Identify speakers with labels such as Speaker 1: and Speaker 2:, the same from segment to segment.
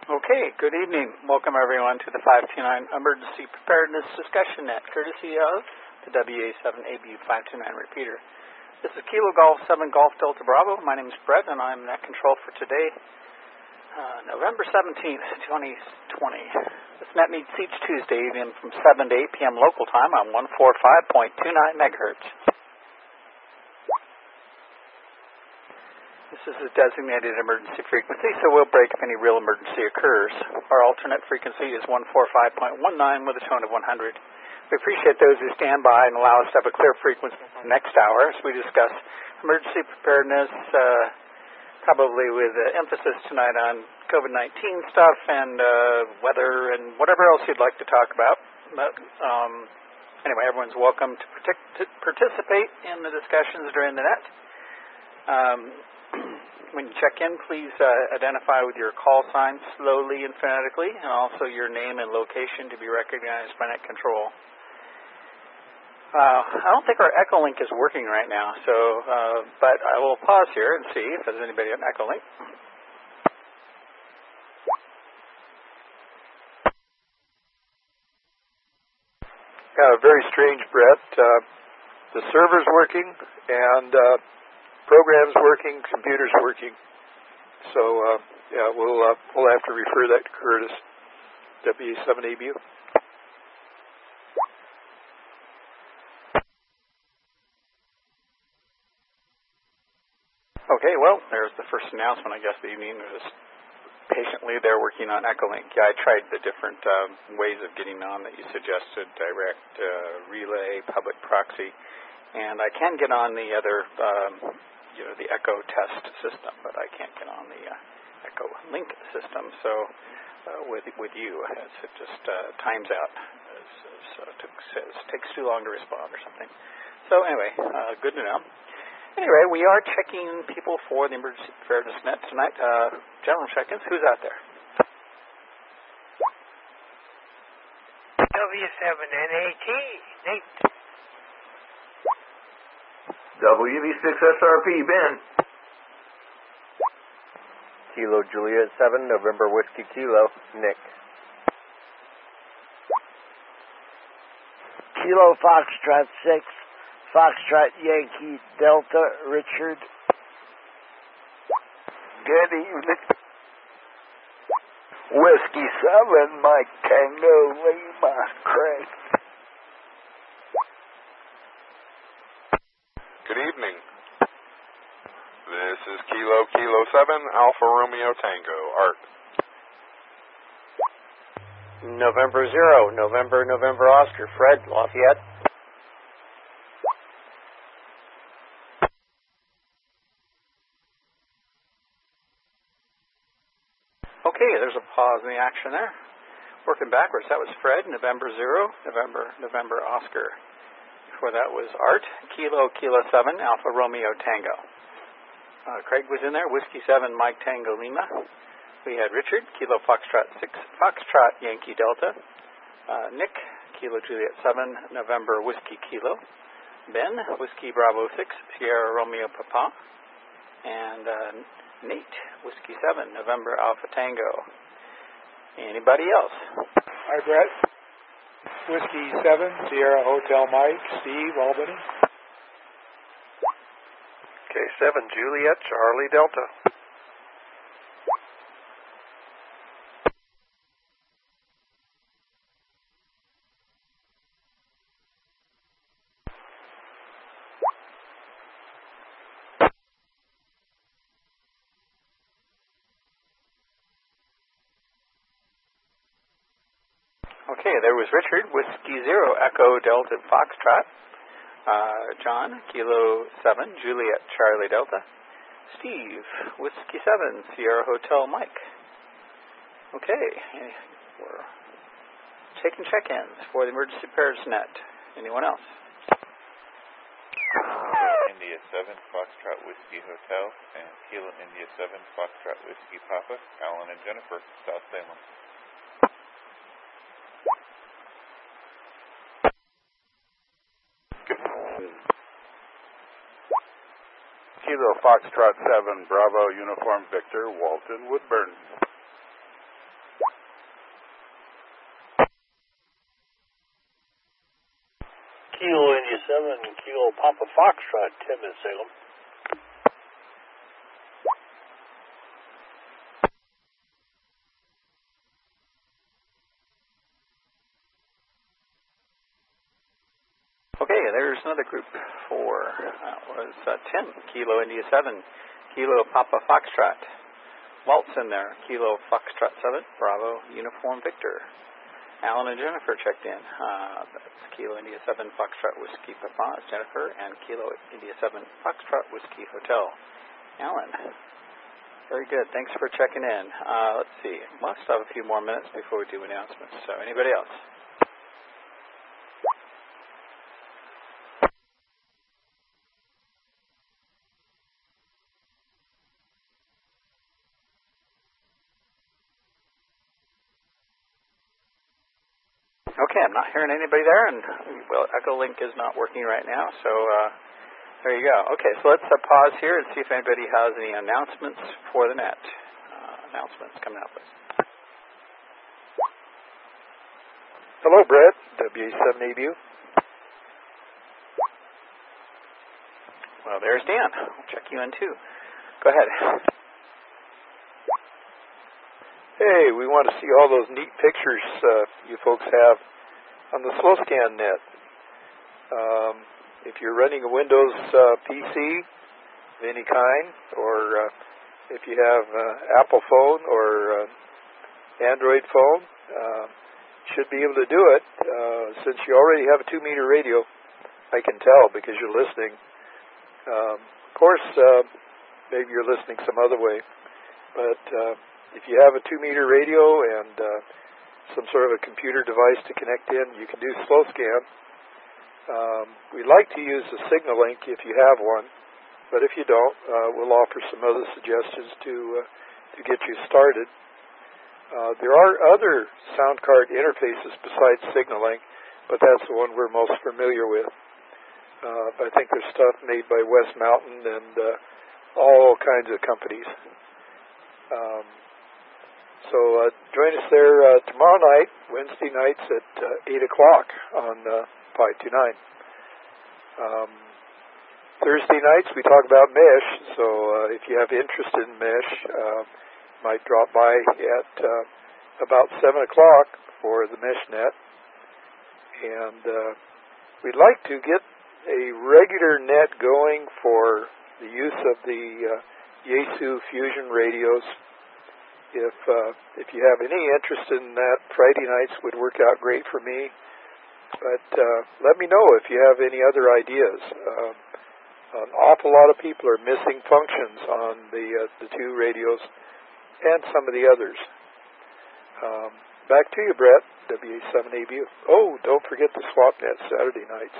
Speaker 1: Okay, good evening. Welcome everyone to the 529 Emergency Preparedness Discussion Net, courtesy of the WA7ABU 529 repeater. This is Kilo Golf 7 Golf Delta Bravo. My name is Brett, and I'm net control for today, November 17th, 2020. This net meets each Tuesday evening from 7 to 8 p.m. local time on 145.29 megahertz. This is a designated emergency frequency, so we'll break if any real emergency occurs. Our alternate frequency is 145.19 with a tone of 100. We appreciate those who stand by and allow us to have a clear frequency next hour as we discuss emergency preparedness, probably with emphasis tonight on COVID-19 stuff and weather and whatever else you'd like to talk about. But anyway, everyone's welcome to participate in the discussions during the net. When you check in, please identify with your call sign slowly and phonetically, and also your name and location to be recognized by net control. I don't think our Echolink is working right now, so but I will pause here and see if there's anybody on Echolink.
Speaker 2: Very strange, Brett. The server's working, and program's working, computer's working. So, we'll have to refer that to Curtis, WA7ABU.
Speaker 1: Okay, well, there's the first announcement, I guess, the evening. Was patiently they're working on Echolink. Yeah, I tried the different ways of getting on that you suggested, direct, relay, public proxy, and I can get on the other the Echo test system, but I can't get on the Echo Link system. So with you, it just times out. It takes too long to respond or something. So anyway, good to know. Anyway, we are checking people for the Emergency Preparedness Net tonight. General check-ins. Who's out there?
Speaker 3: W7NAT, Nate.
Speaker 4: WV6SRP, Ben.
Speaker 5: Kilo Juliet 7, November Whiskey Kilo, Nick.
Speaker 3: Kilo Foxtrot 6, Foxtrot Yankee Delta, Richard.
Speaker 4: Good evening. Whiskey 7, Mike Tango Lima, Craig.
Speaker 6: Good evening. This is Kilo 7, Alpha Romeo Tango, Art.
Speaker 5: November 0, November Oscar, Fred, Lafayette.
Speaker 1: Okay, there's a pause in the action there. Working backwards, that was Fred, November 0, November Oscar. Before that was Art, Kilo 7, Alpha Romeo Tango. Craig was in there, Whiskey 7, Mike Tango Lima. We had Richard, Kilo Foxtrot 6, Foxtrot Yankee Delta. Nick, Kilo Juliet 7, November Whiskey Kilo. Ben, Whiskey Bravo 6, Sierra Romeo Papa. And Nate, Whiskey 7, November Alpha Tango. Anybody else?
Speaker 2: Hi, Brett. Whiskey 7, Sierra Hotel Mike, Steve, Albany.
Speaker 5: K7, Juliet, Charlie Delta.
Speaker 1: Okay, there was Richard, Whiskey 0, Echo Delta Foxtrot. John, Kilo 7, Juliet Charlie Delta. Steve, Whiskey 7, Sierra Hotel Mike. Okay, we're taking check-ins for the Emergency Preparedness Net. Anyone else?
Speaker 7: India 7, Foxtrot Whiskey Hotel, and Kilo India 7, Foxtrot Whiskey Papa, Alan and Jennifer, South Salem.
Speaker 8: Kilo Foxtrot 7, Bravo Uniform Victor, Walton Woodburn.
Speaker 3: Kilo India 7, Kilo Papa Foxtrot, Tim in Salem.
Speaker 1: Okay, there's another group 4. That was Tim, Kilo India 7, Kilo Papa Foxtrot. Walt's in there, Kilo Foxtrot 7, Bravo Uniform Victor. Alan and Jennifer checked in. That's Kilo India 7 Foxtrot Whiskey Papa, Jennifer, and Kilo India 7 Foxtrot Whiskey Hotel. Alan, very good. Thanks for checking in. Let's see. Must have a few more minutes before we do announcements. So, anybody else? Okay, I'm not hearing anybody there, and well, Echolink is not working right now, so there you go. Okay, so let's pause here and see if anybody has any announcements for the net. Announcements coming up, please.
Speaker 2: Hello, Brett, WA7ABU.
Speaker 1: Well, there's Dan. I'll check you in too. Go ahead.
Speaker 2: Hey, we want to see all those neat pictures you folks have on the SlowScan net. If you're running a Windows PC of any kind, or if you have Apple phone or Android phone, should be able to do it. Since you already have a 2-meter radio, I can tell because you're listening. Of course, maybe you're listening some other way, but if you have a 2-meter radio and some sort of a computer device to connect in, you can do SlowScan. We'd like to use the Signal Link if you have one, but if you don't, we'll offer some other suggestions to get you started. There are other sound card interfaces besides Signal Link, but that's the one we're most familiar with. I think there's stuff made by West Mountain and all kinds of companies. So join us there tomorrow night, Wednesday nights at 8 o'clock on Pi 29. Thursday nights we talk about mesh, so if you have interest in mesh, might drop by at about 7 o'clock for the MeshNet. And we'd like to get a regular net going for the use of the Yaesu Fusion radios. If you have any interest in that, Friday nights would work out great for me. But let me know if you have any other ideas. An awful lot of people are missing functions on the 2 radios and some of the others. Back to you, Brett, WA7ABU. Oh, don't forget the SwapNet Saturday nights.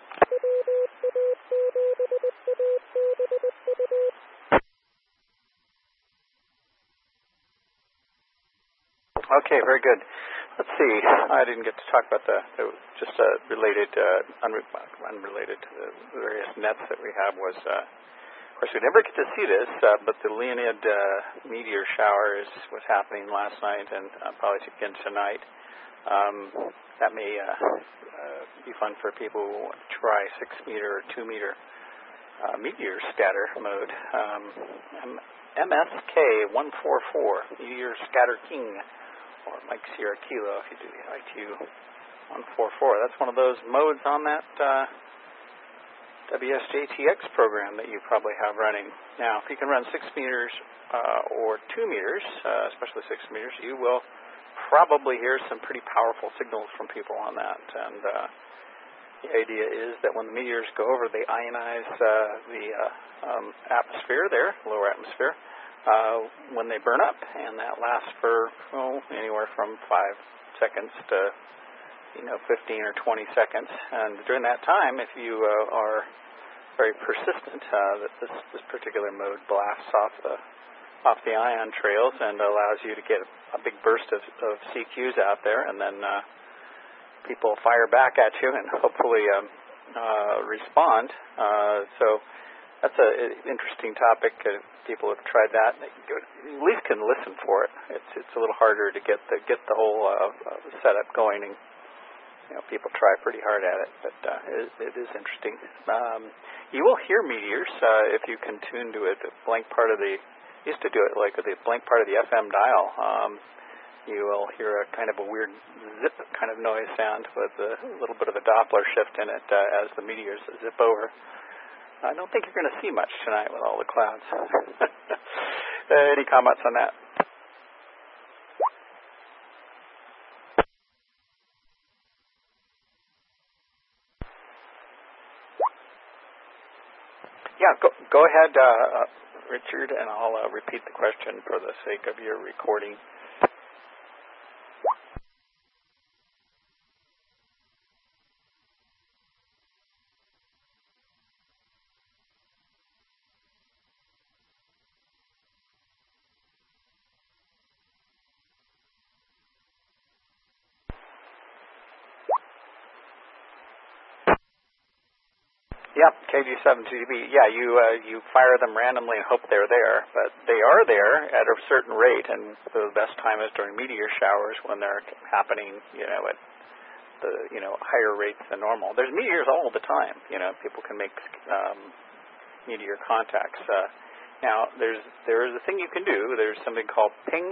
Speaker 1: Okay, very good. Let's see. I didn't get to talk about just related, unrelated to the various nets that we have was, of course, we never get to see this, but the Leonid meteor shower was happening last night and probably again tonight. That may be fun for people who want to try 6-meter or 2-meter meteor scatter mode. MSK144, Meteor Scatter King, or Mike Sierra Kilo if you do the ITU 144. That's one of those modes on that WSJTX program that you probably have running. Now, if you can run 6 meters or 2 meters, especially 6 meters, you will probably hear some pretty powerful signals from people on that. And the idea is that when the meteors go over, they ionize the atmosphere there, lower atmosphere, when they burn up, and that lasts for anywhere from 5 seconds to 15 or 20 seconds. And during that time, if you are very persistent, this particular mode blasts off the ion trails and allows you to get a big burst of CQs out there, and then people fire back at you and hopefully respond. So that's an interesting topic. People have tried that. At least can listen for it. It's a little harder to get the whole setup going and people try pretty hard at it, but it is interesting. You will hear meteors if you can tune to it. The blank part of the used to do it like the blank part of the FM dial. You will hear a kind of a weird zip kind of noise sound with a little bit of a Doppler shift in it as the meteors zip over. I don't think you're going to see much tonight with all the clouds. Any comments on that? Yeah, go ahead, Richard, and I'll repeat the question for the sake of your recording. Yep, KG7GB. Yeah, you fire them randomly and hope they're there, but they are there at a certain rate, and the best time is during meteor showers when they're happening, at the higher rates than normal. There's meteors all the time. People can make meteor contacts. Now, there is a thing you can do. There's something called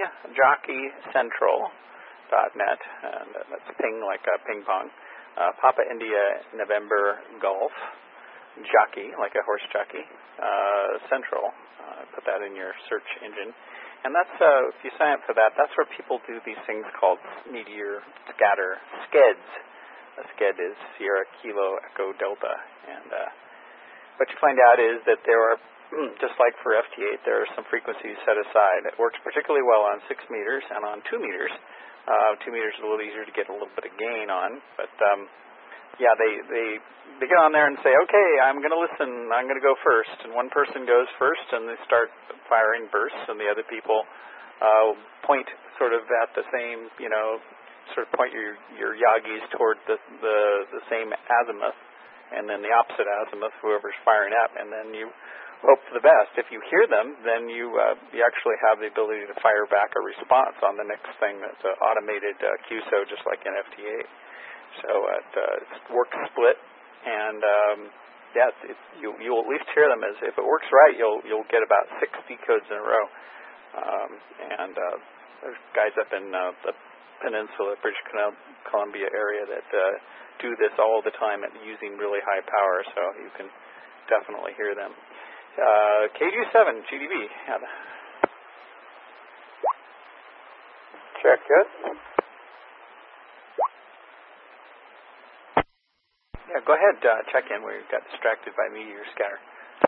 Speaker 1: pingjockeycentral.net, and that's ping like a ping pong. Papa India November Golf. Jockey, like a horse jockey, Central. Put that in your search engine. And that's, if you sign up for that, that's where people do these things called meteor scatter skeds. A sked is Sierra Kilo Echo Delta. And what you find out is that there are, just like for FT8, there are some frequencies set aside. It works particularly well on 6 meters and on 2 meters. 2 meters is a little easier to get a little bit of gain on, but yeah, they get on there and say, okay, I'm going to listen, I'm going to go first. And one person goes first, and they start firing bursts, and the other people point sort of at the same, sort of point your Yagis toward the same azimuth, and then the opposite azimuth, whoever's firing up, and then you hope for the best. If you hear them, then you actually have the ability to fire back a response on the next thing. That's an automated QSO, just like in FT8. So it's work split, and you'll at least hear them. As if it works right, you'll get about 60 codes in a row. And there's guys up in the Peninsula, British Columbia area that do this all the time at using really high power, so you can definitely hear them. KG7 GDB.
Speaker 2: Check it.
Speaker 1: Yeah, go ahead, check in. We got distracted by meteor scatter.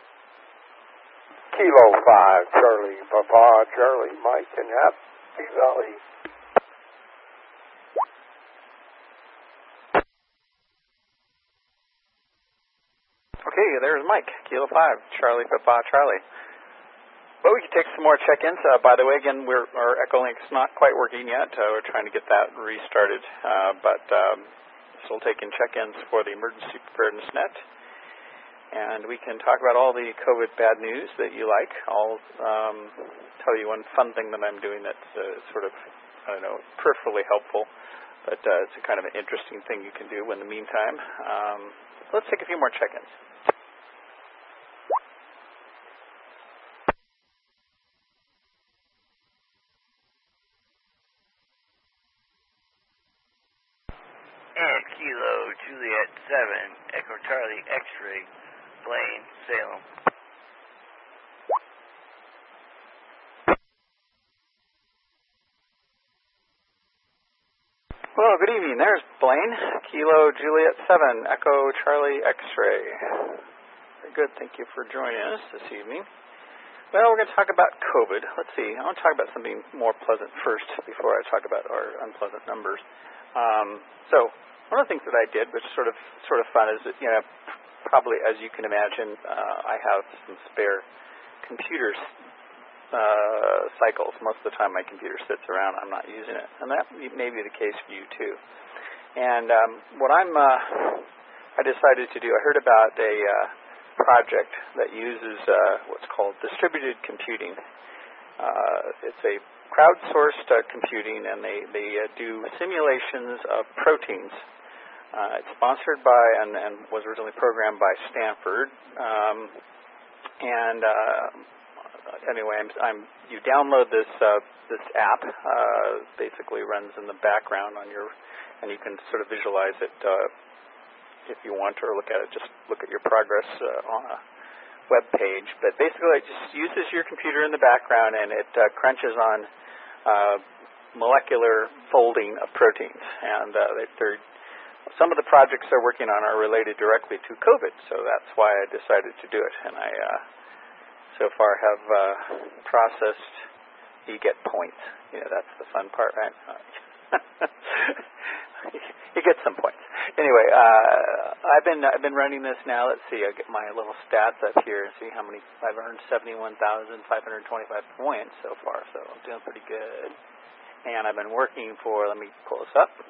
Speaker 4: Kilo 5, Charlie, Papa, Charlie, Mike, and Happy Valley.
Speaker 1: Okay, there's Mike, Kilo 5, Charlie, Papa, Charlie. Well, we can take some more check-ins. By the way, again, our Echolink's not quite working yet. We're trying to get that restarted, but still taking check-ins for the Emergency Preparedness Net. And we can talk about all the COVID bad news that you like. I'll tell you one fun thing that I'm doing that's sort of, peripherally helpful, but it's a kind of an interesting thing you can do in the meantime. Let's take a few more check-ins.
Speaker 4: And Kilo Juliet 7, Echo Charlie X-Ray, Blaine, Salem.
Speaker 1: Well, good evening. There's Blaine, Kilo Juliet 7, Echo Charlie X-Ray. Very good. Thank you for joining us this evening. Well, we're going to talk about COVID. Let's see. I want to talk about something more pleasant first before I talk about our unpleasant numbers. So one of the things that I did, which is sort of fun, is that, probably as you can imagine, I have some spare computers cycles. Most of the time my computer sits around, I'm not using it. And that may be the case for you too. And what I decided to do, I heard about a project that uses what's called distributed computing. It's a crowdsourced computing, and they do simulations of proteins It's sponsored by and was originally programmed by Stanford. Anyway, you download this app. Basically runs in the background on your, and you can sort of visualize it if you want to, or look at it. Just look at your progress on a web page. But basically, it just uses your computer in the background, and it crunches on molecular folding of proteins. And some of the projects they're working on are related directly to COVID, so that's why I decided to do it. And I so far have processed. You get points. That's the fun part, right? You get some points. Anyway, I've been running this now. Let's see. I get my little stats up here and see how many. I've earned 71,525 points so far, so I'm doing pretty good. And I've been working for. Let me pull this up.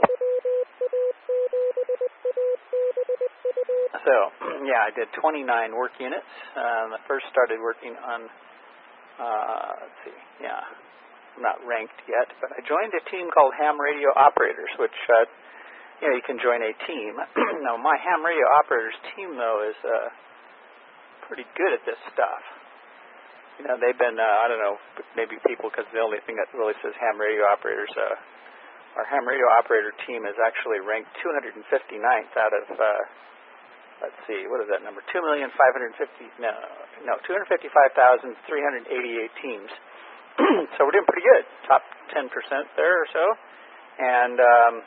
Speaker 1: So, yeah, I did 29 work units. I first started working on, let's see, yeah, I'm not ranked yet, but I joined a team called Ham Radio Operators, which, you can join a team. Now, my Ham Radio Operators team, though, is pretty good at this stuff. They've been, I don't know, maybe people, because the only thing that really says Ham Radio Operators, our Ham Radio Operator team is actually ranked 259th out of, let's see, what is that number? 2,550,000, no, 255,388 teams. So we're doing pretty good, top 10% there or so. And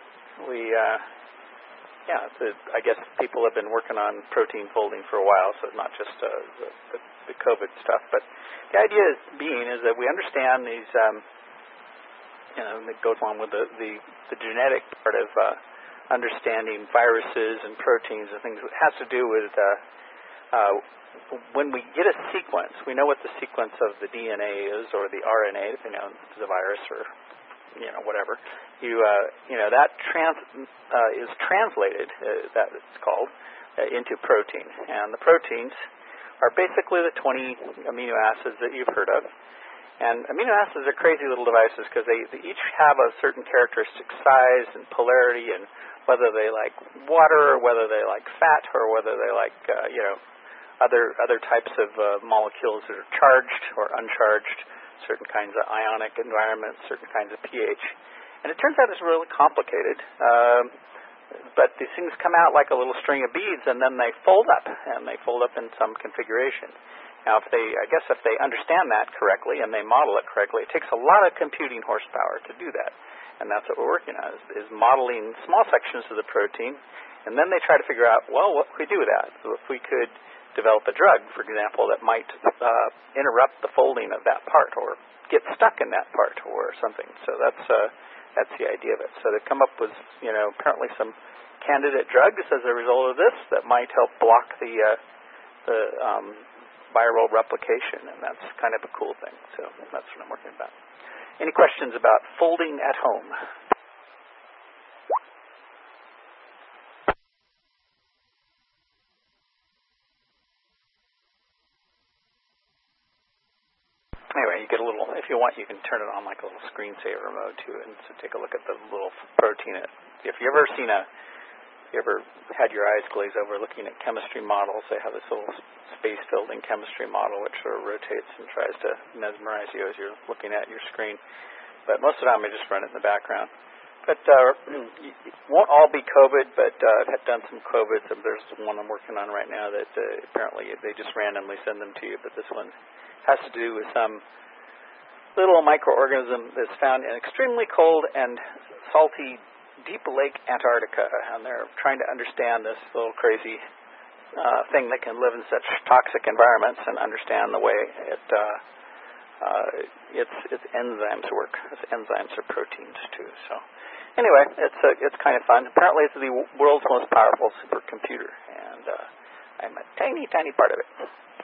Speaker 1: I guess people have been working on protein folding for a while, so it's not just the COVID stuff. But the idea is that we understand these, it goes along with the genetic part of understanding viruses and proteins and things. It has to do with when we get a sequence, we know what the sequence of the DNA is or the RNA, if it's a virus or whatever. That is translated, that it's called, into protein. And the proteins are basically the 20 amino acids that you've heard of. And amino acids are crazy little devices because they each have a certain characteristic size and polarity, and whether they like water or whether they like fat or whether they like other types of molecules that are charged or uncharged, certain kinds of ionic environments, certain kinds of pH. And it turns out it's really complicated. But these things come out like a little string of beads, and then they fold up, and they fold up in some configuration. Now, if they understand that correctly and they model it correctly, it takes a lot of computing horsepower to do that. And that's what we're working on, is modeling small sections of the protein, and then they try to figure out, well, what could we do with that? So if we could develop a drug, for example, that might interrupt the folding of that part or get stuck in that part or something. So that's the idea of it. So they come up with, apparently some candidate drugs as a result of this that might help block the viral replication, and that's kind of a cool thing. So that's what I'm working about. Any questions about folding at home? Anyway, you get a little, if you want, you can turn it on like a little screensaver mode too, and so take a look at the little protein. If you ever had your eyes glaze over looking at chemistry models, they have this little space-filled-in chemistry model which sort of rotates and tries to mesmerize you as you're looking at your screen. But most of the time I just run it in the background. But it won't all be COVID, but I've done some COVID. So there's one I'm working on right now that apparently they just randomly send them to you, but this one has to do with some little microorganism that's found in extremely cold and salty deep lake Antarctica, and they're trying to understand this little crazy thing that can live in such toxic environments and understand the way its enzymes work. Its enzymes are proteins too. So anyway, it's kind of fun. Apparently, it's the world's most powerful supercomputer, and I'm a tiny, tiny part of it.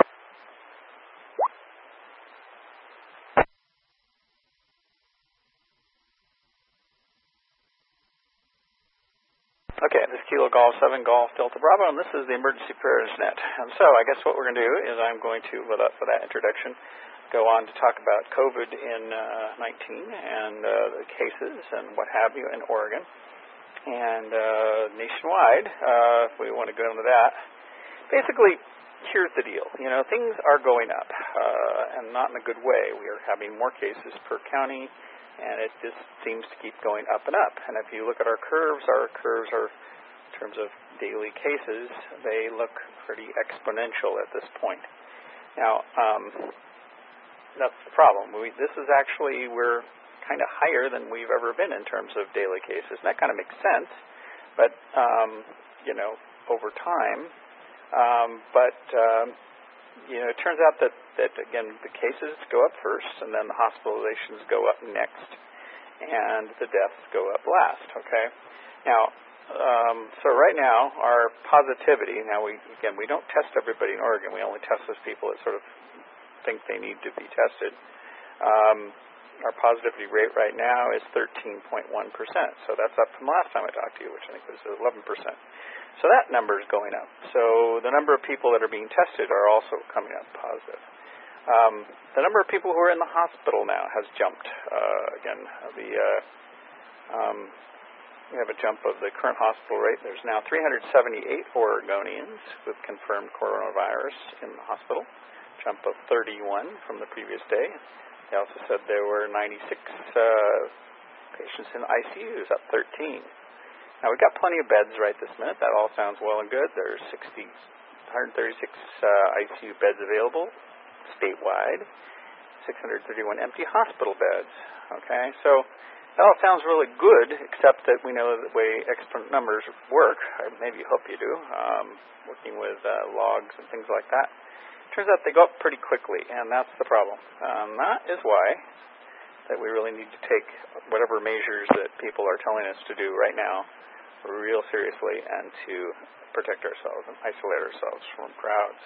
Speaker 1: Okay, this is Kilo Golf 7 Golf Delta Bravo, and this is the Emergency Preparedness Net. And so I guess what we're going to do is I'm going to, for that introduction, go on to talk about COVID in 19 and the cases and what have you in Oregon. And nationwide, if we want to go into that, basically, here's the deal. Things are going up, and not in a good way. We are having more cases per county, and it just seems to keep going up and up. And if you look at our curves are, in terms of daily cases, they look pretty exponential at this point. Now, that's the problem. This is actually, we're kind of higher than we've ever been in terms of daily cases. And that kind of makes sense, but, over time. It turns out that again, the cases go up first, and then the hospitalizations go up next, and the deaths go up last, okay? Now, so right now, our positivity, we don't test everybody in Oregon. We only test those people that sort of think they need to be tested. Our positivity rate right now is 13.1%. So that's up from last time I talked to you, which I think was 11%. So that number is going up. So the number of people that are being tested are also coming up positive. The number of people who are in the hospital now has jumped. We have a jump of the current hospital rate. There's now 378 Oregonians with confirmed coronavirus in the hospital, jump of 31 from the previous day. They also said there were 96 patients in ICUs, up 13. Now, we've got plenty of beds right this minute. That all sounds well and good. There's 136 ICU beds available statewide, 631 empty hospital beds. Okay, so that all sounds really good, except that we know the way exponent numbers work. I maybe hope you do, working with logs and things like that. Turns out they go up pretty quickly, and that's the problem. That is why that we really need to take whatever measures that people are telling us to do right now real seriously, and to protect ourselves and isolate ourselves from crowds.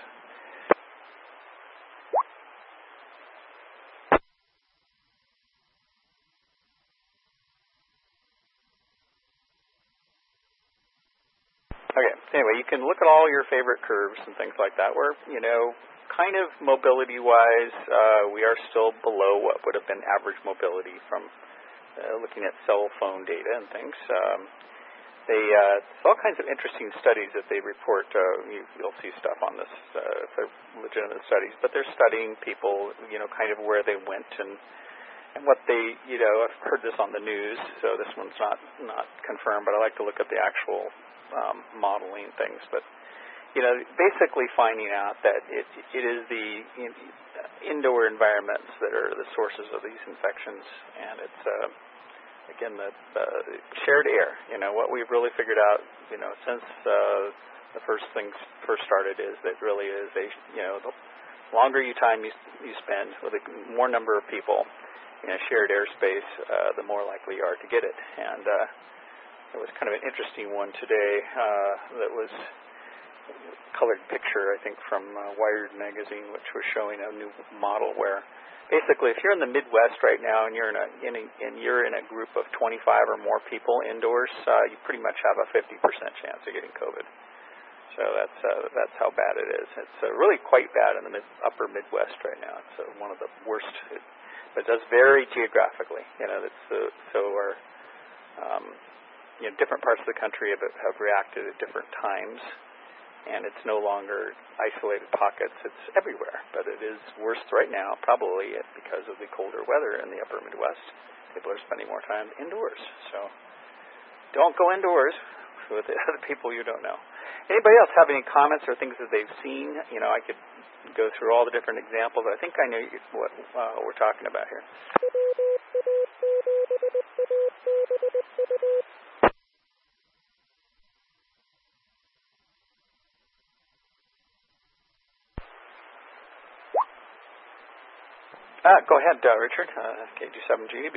Speaker 1: Okay, anyway, you can look at all your favorite curves and things like that. We're, kind of mobility-wise, we are still below what would have been average mobility from looking at cell phone data and things. There's all kinds of interesting studies that they report. You'll see stuff on this, they're legitimate studies, but they're studying people, kind of where they went and what they, I've heard this on the news, so this one's not confirmed, but I like to look at the actual modeling things. But basically finding out that it is the indoor environments that are the sources of these infections, and it's again the shared air. What we've really figured out, since the first things first started, is that really is the longer time you spend with a more number of people in a shared airspace, the more likely you are to get it. And there was kind of an interesting one today that was colored picture, I think, from Wired magazine, which was showing a new model where basically if you're in the Midwest right now and you're in a group of 25 or more people indoors, you pretty much have a 50% chance of getting COVID. So that's how bad it is. It's really quite bad in the upper Midwest right now. It's one of the worst. But it does vary geographically. Different parts of the country have reacted at different times, and it's no longer isolated pockets. It's everywhere, but it is worse right now, probably because of the colder weather in the upper Midwest. People are spending more time indoors. So don't go indoors with other people you don't know. Anybody else have any comments or things that they've seen? I could go through all the different examples. I think I know what we're talking about here. Go ahead, Richard. KG7GEB.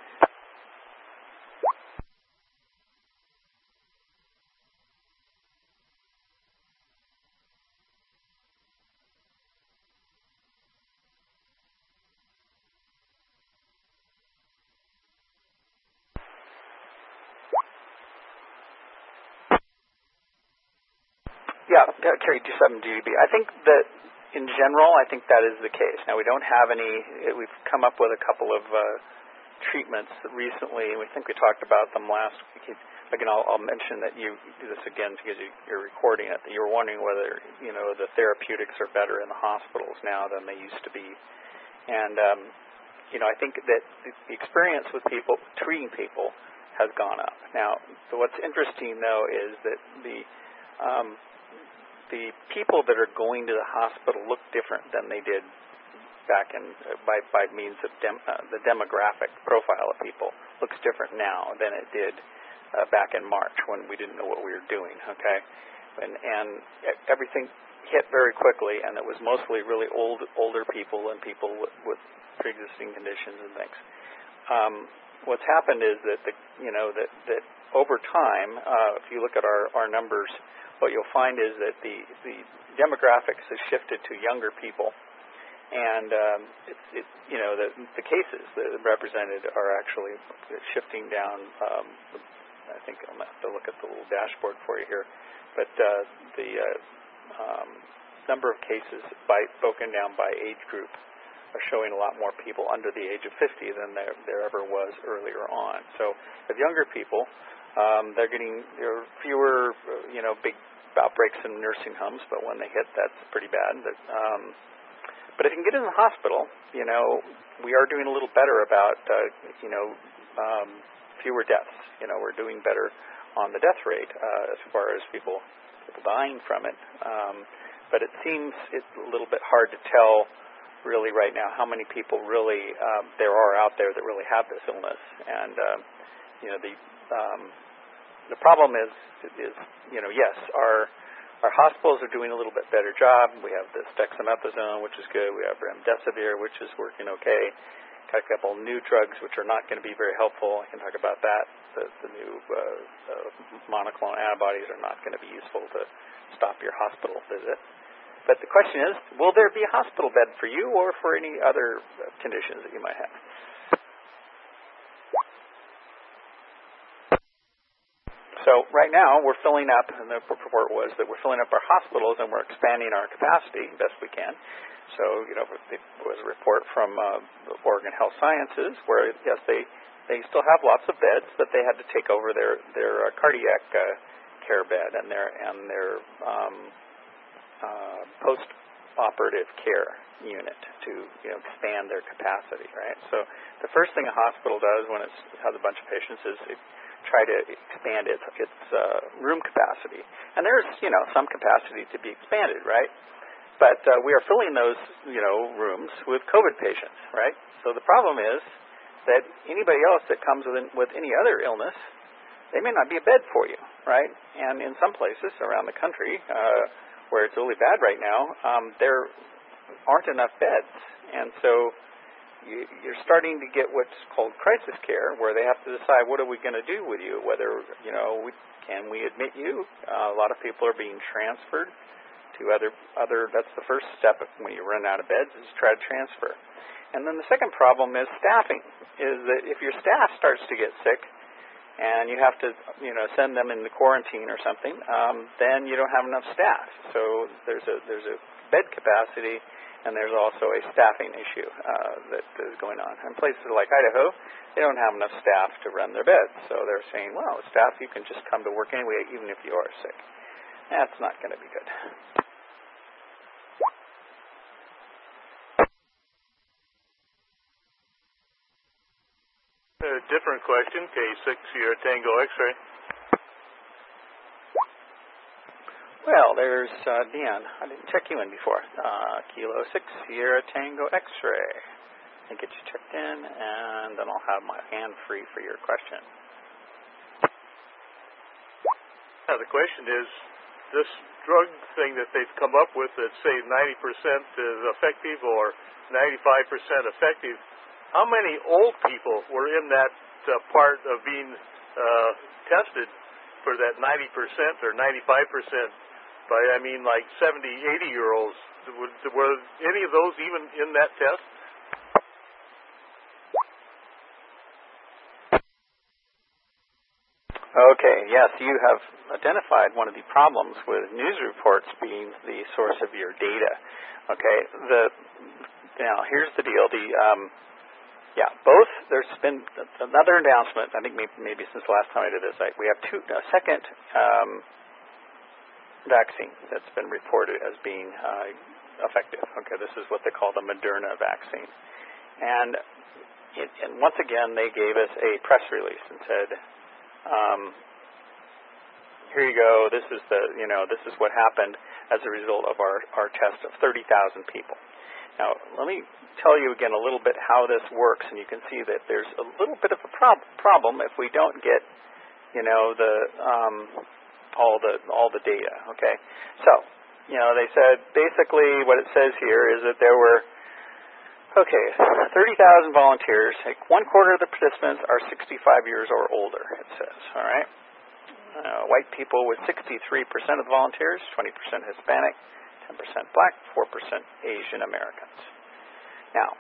Speaker 1: Yeah, KG7GEB. I think that in general, I think that is the case. Now, we don't have any. We've come up with a couple of treatments recently. We think we talked about them last week. again, I'll mention that you do this again because you're recording it. That you were wondering whether the therapeutics are better in the hospitals now than they used to be, and I think that the experience with treating people has gone up. Now, what's interesting though is that the people that are going to the hospital look different than they did back in by means of the demographic profile of people looks different now than it did back in March when we didn't know what we were doing. Okay, and everything hit very quickly, and it was mostly really older people and people with pre-existing conditions and things. What's happened is that that over time, if you look at our numbers, what you'll find is that the demographics has shifted to younger people, and the cases that are represented are actually shifting down. I think I'll have to look at the little dashboard for you here, but the number of cases broken down by age group are showing a lot more people under the age of 50 than there ever was earlier on. So, of younger people, there are fewer, big outbreaks in nursing homes, but when they hit, that's pretty bad. But if you can get in the hospital, we are doing a little better about, fewer deaths. We're doing better on the death rate as far as people dying from it. But it seems it's a little bit hard to tell really right now how many people really there are out there that really have this illness. And the problem is yes, our hospitals are doing a little bit better job. We have this dexamethasone, which is good. We have remdesivir, which is working okay. Got a couple new drugs which are not going to be very helpful. I can talk about that. The new monoclonal antibodies are not going to be useful to stop your hospital visit. But the question is, will there be a hospital bed for you or for any other conditions that you might have? So right now we're filling up, and the report was that we're filling up our hospitals and we're expanding our capacity best we can. So, there was a report from Oregon Health Sciences where, yes, they still have lots of beds, but they had to take over their cardiac care bed and their post-operative care unit to expand their capacity, right? So the first thing a hospital does when it has a bunch of patients is to try to expand its room capacity. And there's some capacity to be expanded, right? But we are filling those rooms with COVID patients, right? So the problem is that anybody else that comes with any other illness, they may not be a bed for you, right? And in some places around the country where it's really bad right now, there aren't enough beds. And so you're starting to get what's called crisis care, where they have to decide, what are we going to do with you? Whether, can we admit you? A lot of people are being transferred to other. That's the first step when you run out of beds, is try to transfer. And then the second problem is staffing, is that if your staff starts to get sick, and you have to, send them into quarantine or something, then you don't have enough staff. So there's a bed capacity, and there's also a staffing issue that is going on. In places like Idaho, they don't have enough staff to run their beds. So they're saying, well, staff, you can just come to work anyway, even if you are sick. That's not going to be good.
Speaker 3: A different question, K6 Sierra Tango X-ray.
Speaker 1: Well, there's Deanne. I didn't check you in before. Kilo 6 Sierra Tango X-ray. I'll get you checked in, and then I'll have my hand free for your question.
Speaker 3: Now, the question is, this drug thing that they've come up with that say 90% is effective or 95% effective, how many old people were in that part of being tested for that 90% or 95%? Like 70, 80-year-olds. Were any of those even in that test?
Speaker 1: Okay, yes, you have identified one of the problems with news reports being the source of your data. Okay, now here's the deal. Yeah, both. There's been another announcement. I think maybe since the last time I did this, we have a second vaccine that's been reported as being effective. Okay, this is what they call the Moderna vaccine, and once again they gave us a press release and said, "Here you go. This is this is what happened as a result of our test of 30,000 people." Now, let me tell you again a little bit how this works, and you can see that there's a little bit of a problem if we don't get, all the data. Okay, so they said basically what it says here is that there were 30,000 volunteers. Like 1/4 of the participants are 65 years or older. It says, all right. White people with 63% of the volunteers, 20% Hispanic, 10% Black, 4% Asian Americans. Now,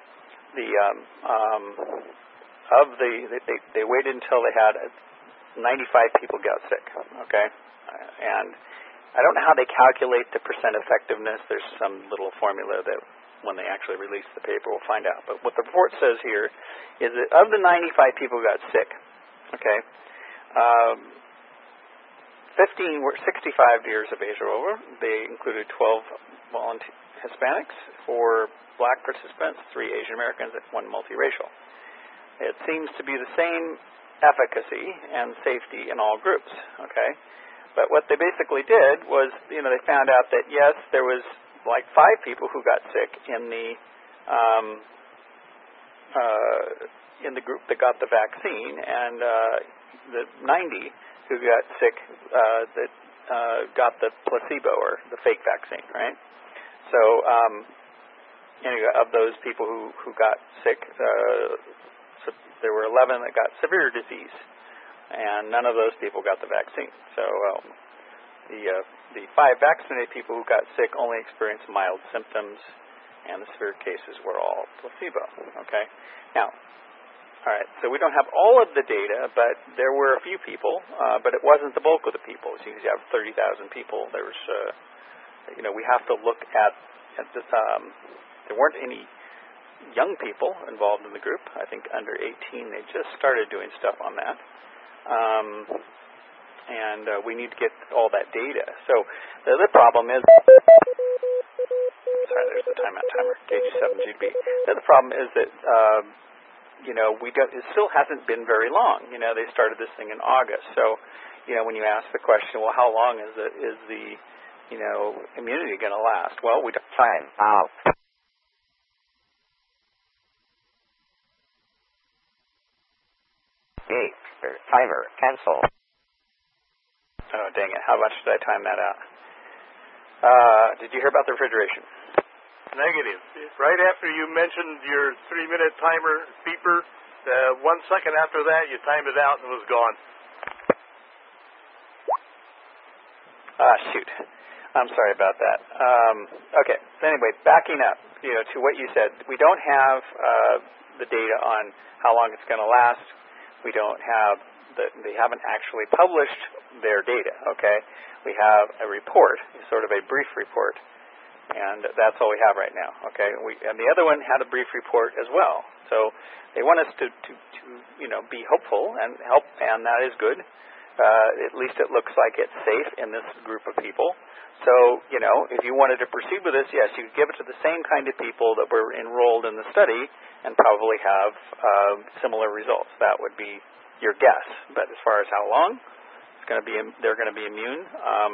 Speaker 1: they waited until they had 95 people got sick. Okay, and I don't know how they calculate the percent effectiveness. There's some little formula that when they actually release the paper we'll find out. But what the report says here is that of the 95 people who got sick, 15 were 65 years of age or over. They included 12 Hispanics, 4 Black participants, 3 Asian Americans, and 1 multiracial. It seems to be the same efficacy and safety in all groups. Okay, but what they basically did was, they found out that yes, there was like 5 people who got sick in the group that got the vaccine, and the 90 who got sick that got the placebo or the fake vaccine, right? So, anyway, of those people who got sick, so there were 11 that got severe disease, and none of those people got the vaccine. So, the 5 vaccinated people who got sick only experienced mild symptoms, and the severe cases were all placebo. Okay, now. All right, so we don't have all of the data, but there were a few people, but it wasn't the bulk of the people. So you have 30,000 people. There was, we have to look at this. There weren't any young people involved in the group. I think under 18, they just started doing stuff on that. And we need to get all that data. So the other problem is, sorry, there's the timeout timer, KG7GB. The other problem is that, it still hasn't been very long. They started this thing in August. So, when you ask the question, well, how long is the immunity going to last? Well, we don't.
Speaker 8: Time out. Timer cancel.
Speaker 1: Oh, dang it. How much did I time that out? Did you hear about the refrigeration?
Speaker 3: Negative. Right after you mentioned your 3-minute timer beeper, 1 second after that, you timed it out and it was gone.
Speaker 1: Shoot. I'm sorry about that. Okay. So anyway, backing up, to what you said, we don't have the data on how long it's going to last. We don't have they haven't actually published their data. Okay. We have a report, sort of a brief report. And that's all we have right now. Okay, and the other one had a brief report as well. So they want us to be hopeful and help, and that is good. At least it looks like it's safe in this group of people. So if you wanted to proceed with this, yes, you could give it to the same kind of people that were enrolled in the study, and probably have similar results. That would be your guess. But as far as how long they're going to be immune.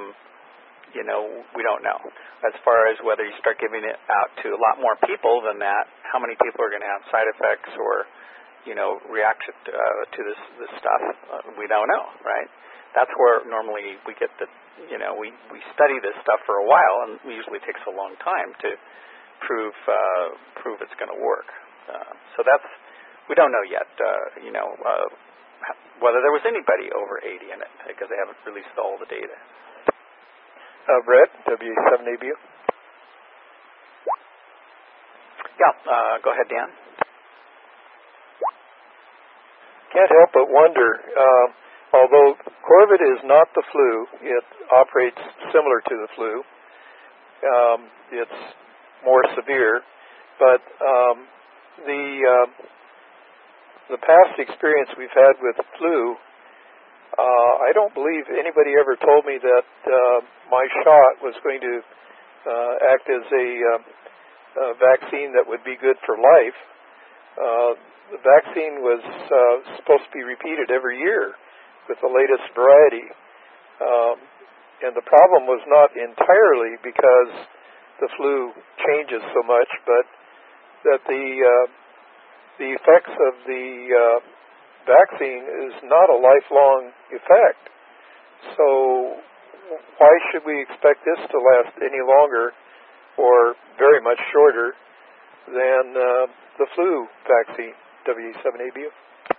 Speaker 1: We don't know. As far as whether you start giving it out to a lot more people than that, how many people are going to have side effects or, react to this stuff, we don't know, right? That's where normally we get we study this stuff for a while, and it usually takes a long time to prove it's going to work. So we don't know yet, whether there was anybody over 80 in it, because they haven't released all the data.
Speaker 2: Brett, W7ABU.
Speaker 1: Yeah, go ahead, Dan.
Speaker 2: Can't help but wonder, although Corvid is not the flu, it operates similar to the flu. It's more severe, but the past experience we've had with flu, I don't believe anybody ever told me that my shot was going to act as a vaccine that would be good for life. The vaccine was supposed to be repeated every year with the latest variety. And the problem was not entirely because the flu changes so much, but that the effects of the vaccine is not a lifelong effect. So why should we expect this to last any longer or very much shorter than the flu vaccine, W7ABU?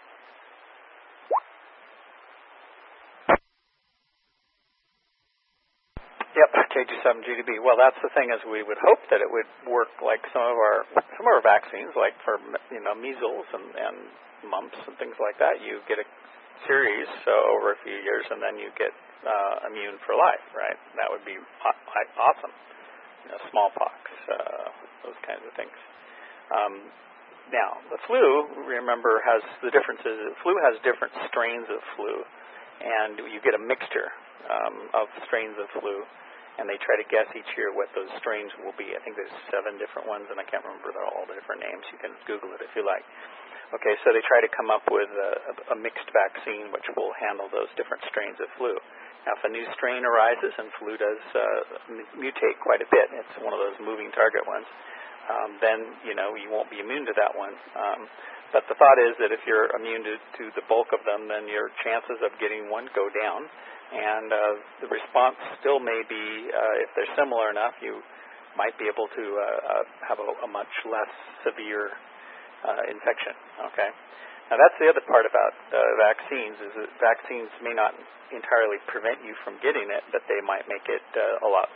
Speaker 1: Yep, KG7GDB. Well, that's the thing, is we would hope that it would work like some of our vaccines, like for measles and mumps and things like that. You get a series over a few years, and then you get immune for life, right? That would be awesome. Smallpox, those kinds of things. Now, the flu, remember, has the differences. Flu has different strains of flu, and you get a mixture of strains of flu. And they try to guess each year what those strains will be. I think there's 7 different ones, and I can't remember all the different names. You can Google it if you like. Okay, so they try to come up with a mixed vaccine which will handle those different strains of flu. Now, if a new strain arises, and flu does mutate quite a bit, it's one of those moving target ones, then, you won't be immune to that one. But the thought is that if you're immune to the bulk of them, then your chances of getting one go down. And the response still may be, if they're similar enough, you might be able to have a much less severe infection. Okay. Now that's the other part about vaccines, is that vaccines may not entirely prevent you from getting it, but they might make it a lot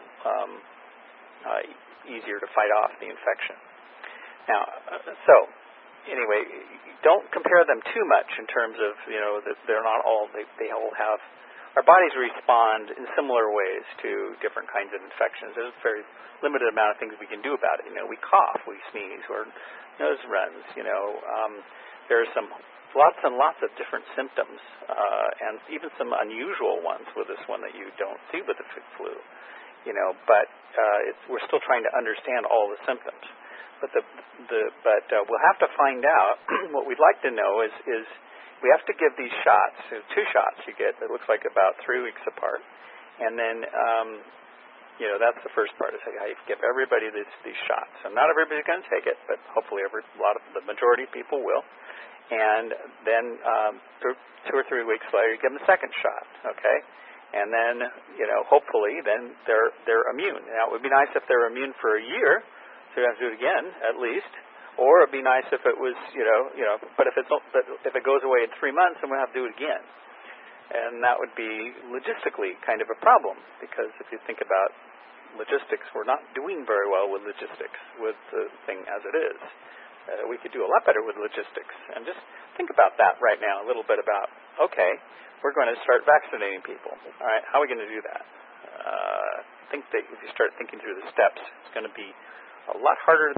Speaker 1: easier to fight off the infection. Now, so anyway, don't compare them too much in terms of, that they're not all, they all have. Our bodies respond in similar ways to different kinds of infections. There's a very limited amount of things we can do about it. We cough, we sneeze, or nose runs. There's lots and lots of different symptoms, and even some unusual ones with this one that you don't see with the flu. But we're still trying to understand all the symptoms. But we'll have to find out. What we'd like to know is we have to give these shots, 2 shots you get, that looks like about 3 weeks apart. And then, that's the first part, is how you give everybody these shots. And not everybody's going to take it, but hopefully the majority of people will. And then 2 or 3 weeks later, you give them the second shot, okay? And then, hopefully, then they're immune. Now, it would be nice if they're immune for a year, so you have to do it again, at least. Or it'd be nice if it was, but if it goes away in 3 months, then we'll have to do it again. And that would be logistically kind of a problem, because if you think about logistics, we're not doing very well with logistics with the thing as it is. We could do a lot better with logistics. And just think about that right now, a little bit about, okay, we're going to start vaccinating people. All right, how are we going to do that? I think that if you start thinking through the steps, it's going to be a lot harder.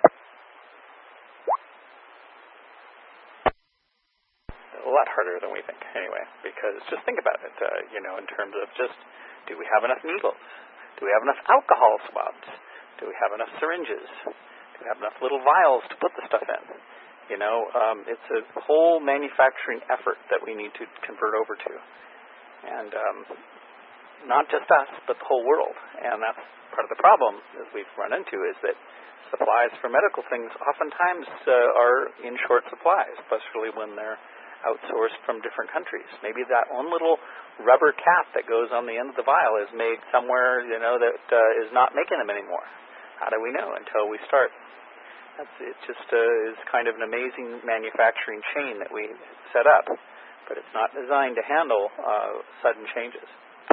Speaker 1: A lot harder than we think, anyway, because just think about it, in terms of just, do we have enough needles? Do we have enough alcohol swabs? Do we have enough syringes? Do we have enough little vials to put the stuff in? It's a whole manufacturing effort that we need to convert over to. And not just us, but the whole world. And that's part of the problem that we've run into, is that supplies for medical things oftentimes are in short supply, especially when they're outsourced from different countries. Maybe that one little rubber cap that goes on the end of the vial is made somewhere, that is not making them anymore. How do we know until we start? It just is kind of an amazing manufacturing chain that we set up, but it's not designed to handle sudden changes.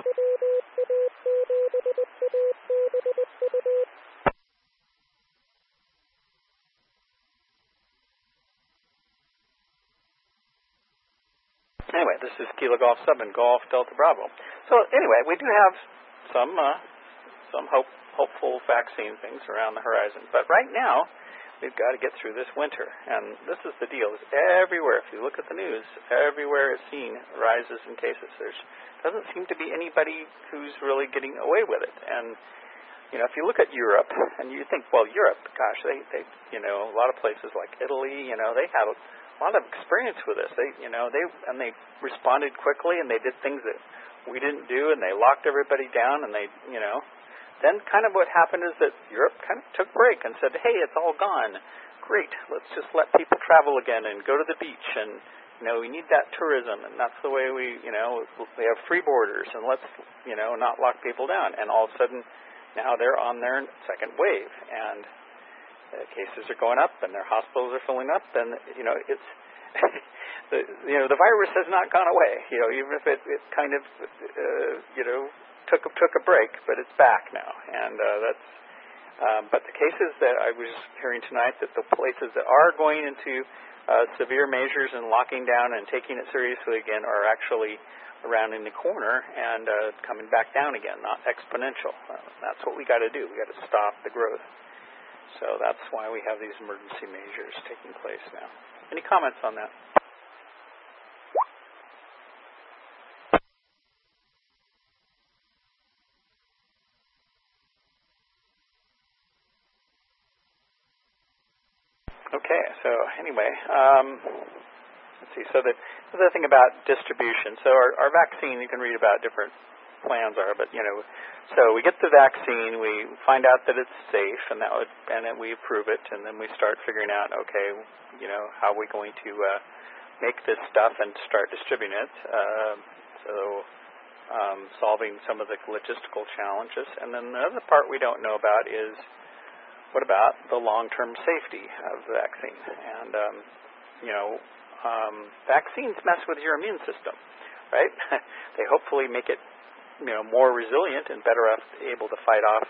Speaker 1: Anyway, this is Kilo Golf 7, Golf Delta Bravo. So anyway, we do have some hopeful vaccine things around the horizon. But right now, we've got to get through this winter. And this is the deal. Is everywhere, if you look at the news, everywhere is seeing rises in cases. There doesn't seem to be anybody who's really getting away with it. And, if you look at Europe, and you think, well, Europe, gosh, they a lot of places like Italy, they had a lot of experience with this. They responded quickly, and they did things that we didn't do, and they locked everybody down, and then kind of what happened is that Europe kind of took a break and said, hey, it's all gone. Great, let's just let people travel again and go to the beach, and we need that tourism, and that's the way we have free borders, and let's not lock people down. And all of a sudden, now they're on their second wave, and cases are going up, and their hospitals are filling up, and it's the virus has not gone away. Even if it kind of took a break, but it's back now, and that's. But the cases that I was hearing tonight, that the places that are going into severe measures and locking down and taking it seriously again are actually rounding the corner and coming back down again, not exponential. That's what we got to do. We got to stop the growth. So that's why we have these emergency measures taking place now. Any comments on that? Okay, so anyway, let's see. So the other thing about distribution. So our vaccine, you can read about different plans are, but so we get the vaccine, we find out that it's safe, and then we approve it, and then we start figuring out, okay, how are we going to make this stuff and start distributing it. Solving some of the logistical challenges, and then the other part we don't know about is, what about the long-term safety of the vaccine? And vaccines mess with your immune system, right? They hopefully make it more resilient and better able to fight off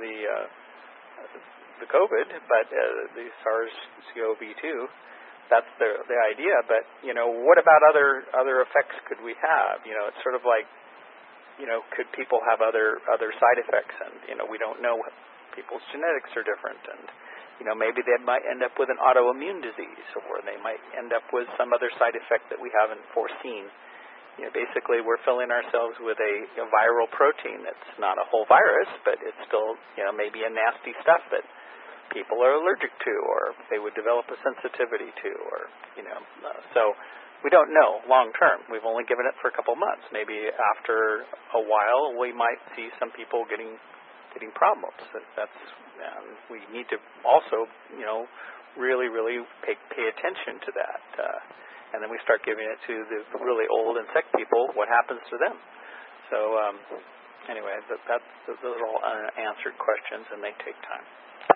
Speaker 1: the COVID, but the SARS-CoV-2. That's the idea. But what about other effects could we have? It's sort of like, could people have other side effects? And we don't know. People's genetics are different, and maybe they might end up with an autoimmune disease, or they might end up with some other side effect that we haven't foreseen. Basically, we're filling ourselves with a viral protein that's not a whole virus, but it's still, maybe a nasty stuff that people are allergic to, or they would develop a sensitivity to, or, so we don't know long term. We've only given it for a couple months. Maybe after a while, we might see some people getting problems. We need to also, really, really pay attention to that. And then we start giving it to the really old and sick people. What happens to them? So anyway, those are all unanswered questions, and they take time.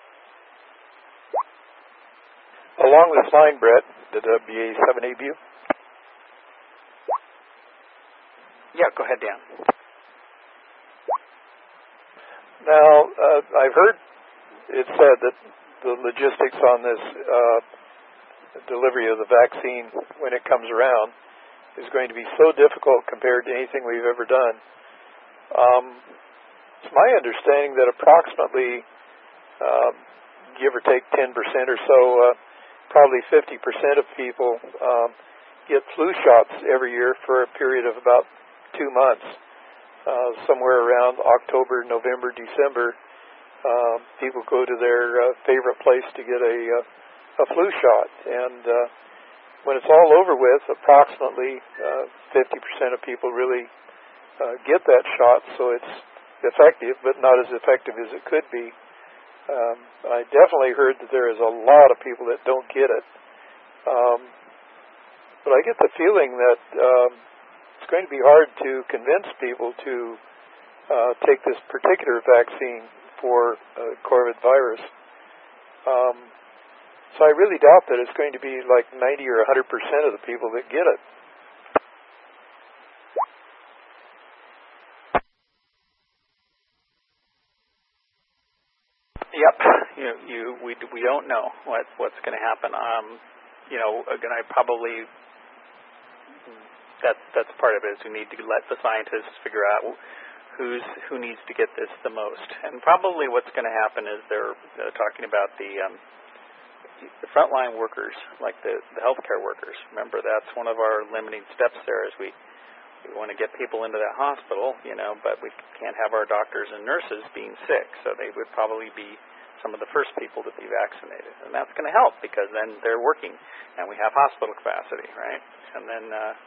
Speaker 2: Along this line, Brett, the WA7A view?
Speaker 1: Yeah, go ahead, Dan.
Speaker 2: Now, I've heard it said that the logistics on this delivery of the vaccine, when it comes around, is going to be so difficult compared to anything we've ever done. It's my understanding that approximately, give or take 10% or so, probably 50% of people get flu shots every year for a period of about 2 months. Somewhere around October, November, December, people go to their favorite place to get a flu shot. And when it's all over with, approximately 50% of people really get that shot, so it's effective, but not as effective as it could be. I definitely heard that there is a lot of people that don't get it. But I get the feeling that it's going to be hard to convince people to take this particular vaccine for COVID virus. So I really doubt that it's going to be like 90 or 100% of the people that get it.
Speaker 1: Yep, we don't know what's going to happen. Again, I probably that's part of it. Is we need to let the scientists figure out who needs to get this the most. And probably what's going to happen is they're talking about the the frontline workers, like the healthcare workers, remember that's one of our limiting steps there is we want to get people into that hospital, but we can't have our doctors and nurses being sick, so they would probably be some of the first people to be vaccinated. And that's going to help because then they're working and we have hospital capacity, right? And then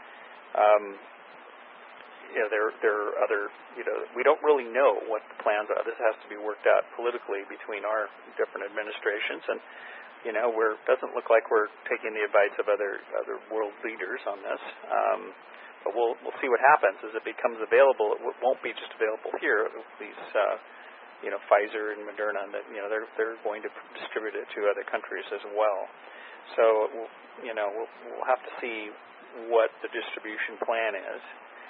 Speaker 1: there are other, we don't really know what the plans are. This has to be worked out politically between our different administrations, and doesn't look like we're taking the advice of other world leaders on this. But we'll see what happens as it becomes available. It won't be just available here. These Pfizer and Moderna, that they're going to distribute it to other countries as well. So we'll have to see what the distribution plan is.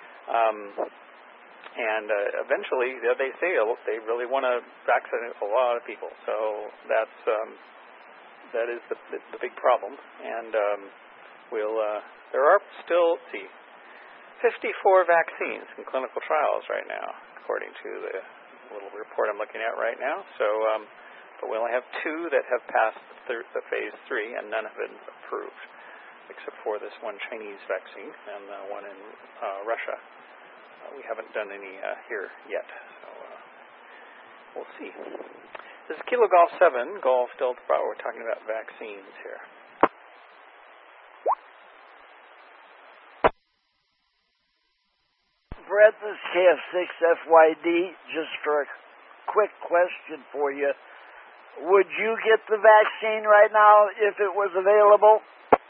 Speaker 1: And eventually, they say they really want to vaccinate a lot of people. So that is the big problem. And there are still 54 vaccines in clinical trials right now, according to the little report I'm looking at right now. So, but we only have 2 that have passed the phase 3, and none have been approved, except for this one Chinese vaccine and one in Russia. We haven't done any here yet, so we'll see. This is Kilo Golf 7, Golf Delta Bravo. We're talking about vaccines here.
Speaker 9: Brett, this is KF6FYD. Just for a quick question for you. Would you get the vaccine right now if it was available?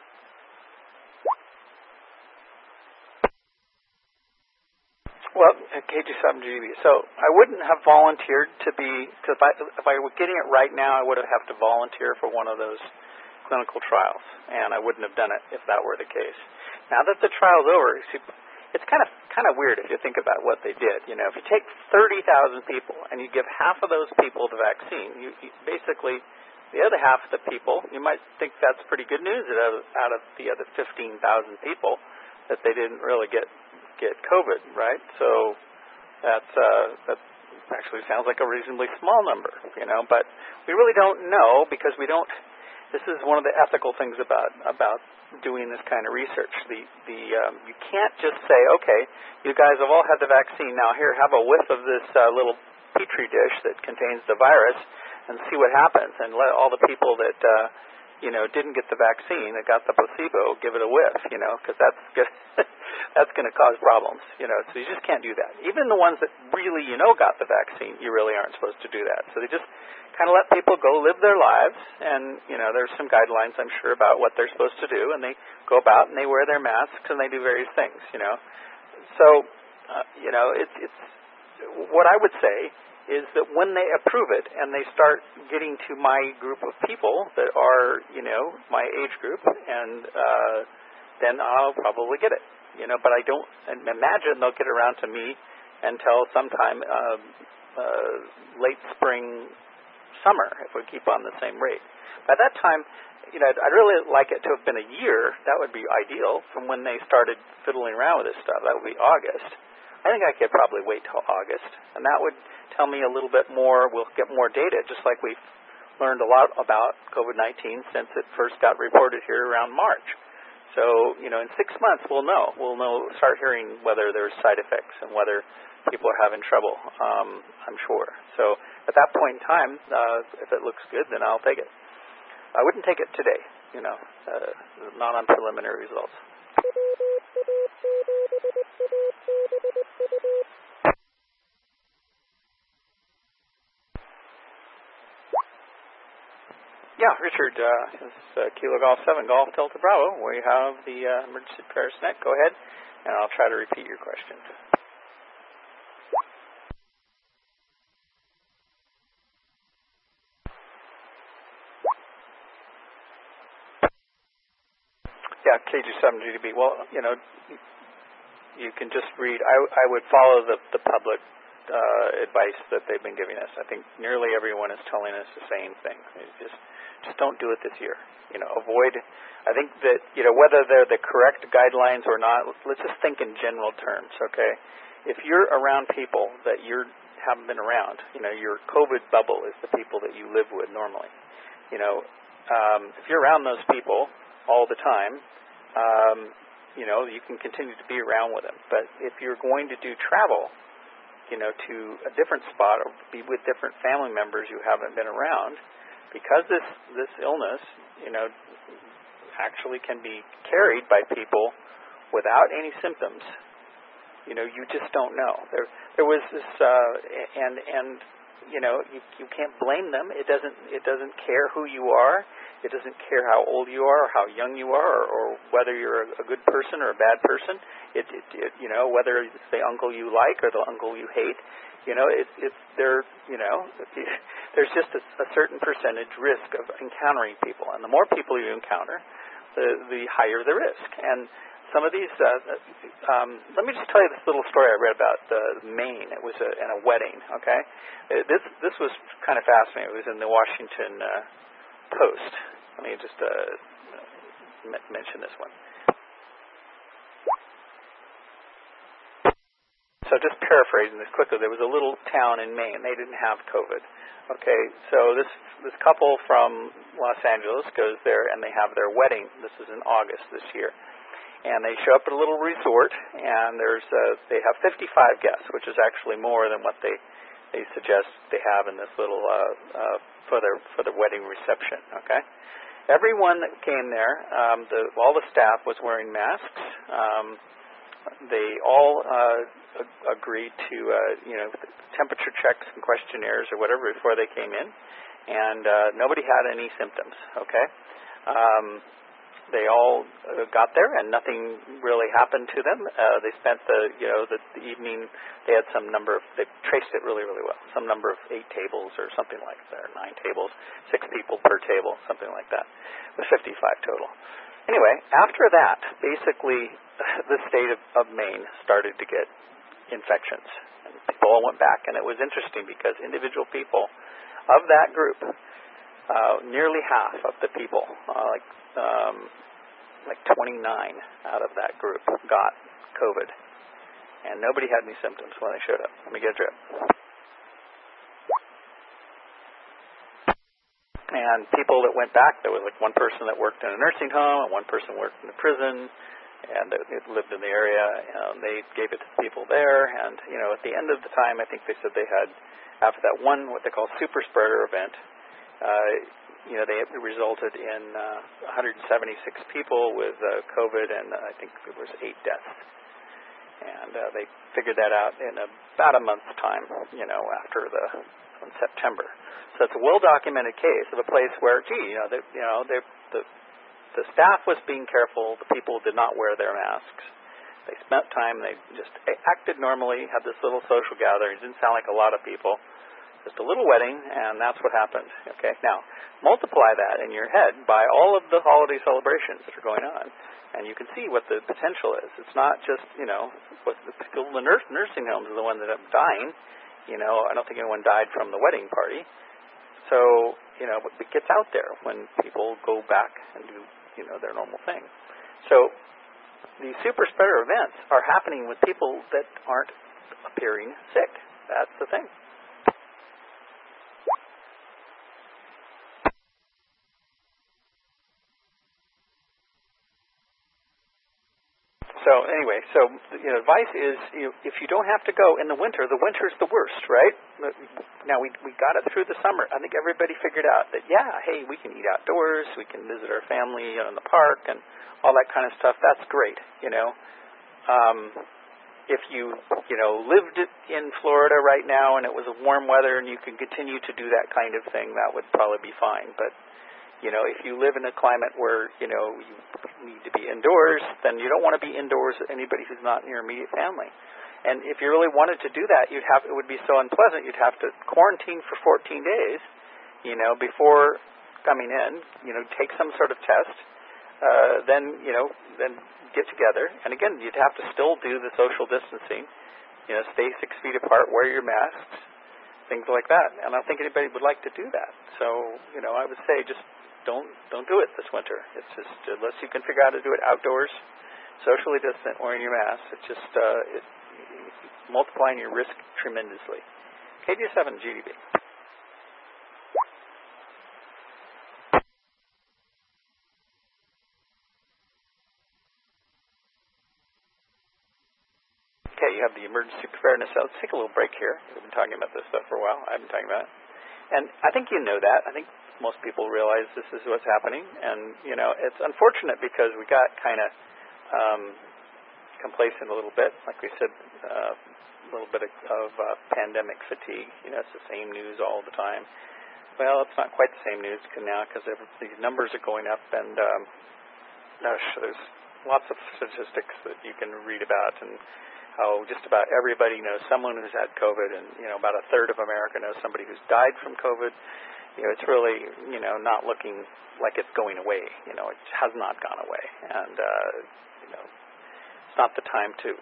Speaker 1: Well, KG7GB. So I wouldn't have volunteered to be, because if I were getting it right now, I would have to volunteer for one of those clinical trials, and I wouldn't have done it if that were the case. Now that the trial's over, it's kind of weird if you think about what they did. If you take 30,000 people and you give half of those people the vaccine, you basically the other half of the people, you might think that's pretty good news out of the other 15,000 people that they didn't really get COVID, right? So that actually sounds like a reasonably small number, but we really don't know because we don't. This is one of the ethical things about doing this kind of research. You can't just say, okay, you guys have all had the vaccine. Now here, have a whiff of this little petri dish that contains the virus, and see what happens. And let all the people that didn't get the vaccine, that got the placebo, give it a whiff. Because that's going to cause problems. So you just can't do that. Even the ones that really got the vaccine, you really aren't supposed to do that. So they just kind of let people go live their lives, and there's some guidelines I'm sure about what they're supposed to do, and they go about and they wear their masks and they do various things. So it's what I would say is that when they approve it and they start getting to my group of people that are my age group, and then I'll probably get it. But I don't imagine they'll get around to me until sometime late spring, summer, if we keep on the same rate. By that time, I'd really like it to have been a year. That would be ideal from when they started fiddling around with this stuff. That would be August. I think I could probably wait till August, and that would tell me a little bit more. We'll get more data, just like we've learned a lot about COVID-19 since it first got reported here around March. So, in 6 months we'll know. Start hearing whether there's side effects and whether people are having trouble, I'm sure. So at that point in time, if it looks good, then I'll take it. I wouldn't take it today, not on preliminary results. Yeah, Richard, this is Kilo Golf 7, Golf Delta Bravo. We have the emergency preparedness net. Go ahead, and I'll try to repeat your question. Yeah, KG7GDB. Well, you can just read. I would follow the public advice that they've been giving us. I think nearly everyone is telling us the same thing. Just don't do it this year. Avoid. I think that whether they're the correct guidelines or not, let's just think in general terms. Okay, if you're around people that you haven't been around, your COVID bubble is the people that you live with normally. if you're around those people all the time, you can continue to be around with them. But if you're going to do travel, to a different spot or be with different family members you haven't been around, because this illness, actually can be carried by people without any symptoms. You just don't know. There was this, you can't blame them. It doesn't care who you are. It doesn't care how old you are or how young you are or whether you're a good person or a bad person. Whether it's the uncle you like or the uncle you hate. There's just a certain percentage risk of encountering people, and the more people you encounter, the higher the risk. And some of these, let me just tell you this little story I read about Maine. It was in a wedding. Okay, this was kind of fascinating. It was in the Washington Post. Let me just mention this one. So just paraphrasing this quickly, there was a little town in Maine. They didn't have COVID. Okay, so this couple from Los Angeles goes there and they have their wedding. This is in August this year. And they show up at a little resort, and they have 55 guests, which is actually more than what they suggest they have in this little for their wedding reception. Okay, everyone that came there, all the staff was wearing masks. They all agreed to temperature checks and questionnaires or whatever before they came in, and nobody had any symptoms. Okay. They all got there, and nothing really happened to them. They spent the evening. They had they traced it really, really well. Some number of 8 tables or something like that, or 9 tables, 6 people per table, something like that, with 55 total. Anyway, after that, basically, the state of Maine started to get infections, and people all went back. And it was interesting because individual people of that group, nearly half of the people, like 29 out of that group got COVID, and nobody had any symptoms when they showed up. Let me get a drip. And people that went back, there was like one person that worked in a nursing home and one person worked in a prison, and it lived in the area. They gave it to people there, and at the end of the time, I think they said they had, after that one, what they call super spreader event, they resulted in 176 people with COVID, and I think it was 8 deaths. And they figured that out in about a month's time, after in September. So it's a well-documented case of a place where, the staff was being careful. The people did not wear their masks. They spent time. They just acted normally. Had this little social gathering. It didn't sound like a lot of people. Just a little wedding, and that's what happened. Okay, now multiply that in your head by all of the holiday celebrations that are going on, and you can see what the potential is. It's not just what the people in the nursing homes are the ones that end up dying. I don't think anyone died from the wedding party. So it gets out there when people go back and do their normal thing. So these super spreader events are happening with people that aren't appearing sick. That's the thing. So anyway, advice is if you don't have to go in the winter is the worst, right? Now we got it through the summer. I think everybody figured out that hey, we can eat outdoors, we can visit our family in the park and all that kind of stuff. That's great, If you lived in Florida right now and it was a warm weather and you can continue to do that kind of thing, that would probably be fine. But if you live in a climate where, you need to be indoors, then you don't want to be indoors with anybody who's not in your immediate family. And if you really wanted to do that, it would be so unpleasant, you'd have to quarantine for 14 days, before coming in, take some sort of test, then get together. And again, you'd have to still do the social distancing, stay 6 feet apart, wear your masks, things like that. And I don't think anybody would like to do that. So, I would say just don't do it this winter. It's just, unless you can figure out how to do it outdoors, socially distant, wearing your mask, it's just it's multiplying your risk tremendously. KG7 GDB. Okay, you have the emergency preparedness. So let's take a little break here. We've been talking about this stuff for a while. I've been talking about it. And I think you know that. I think most people realize this is what's happening. And, it's unfortunate because we got kind of complacent a little bit. Like we said, a little bit of pandemic fatigue. It's the same news all the time. Well, it's not quite the same news now because these numbers are going up. And there's lots of statistics that you can read about, and how just about everybody knows someone who's had COVID, and about a third of America knows somebody who's died from COVID. It's really not looking like it's going away. It has not gone away, and it's not the time to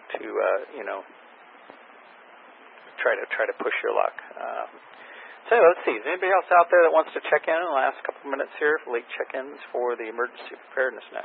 Speaker 1: try to push your luck. So let's see. Is anybody else out there that wants to check in the last couple of minutes here? Late check-ins for the Emergency Preparedness Net.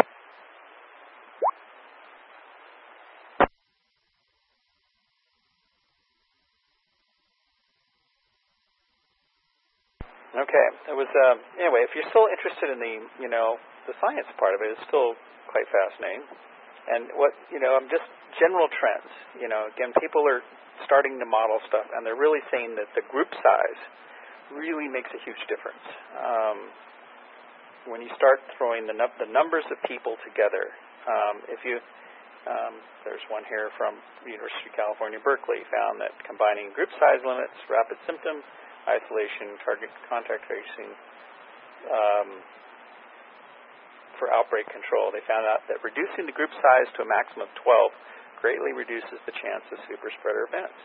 Speaker 1: Okay. It was anyway. If you're still interested in the science part of it, it's still quite fascinating. And I'm just general trends. Again, people are starting to model stuff, and they're really saying that the group size really makes a huge difference. When you start throwing the numbers of people together, there's one here from the University of California, Berkeley, found that combining group size limits, rapid symptom isolation, target contact tracing for outbreak control, they found out that reducing the group size to a maximum of 12 greatly reduces the chance of super spreader events.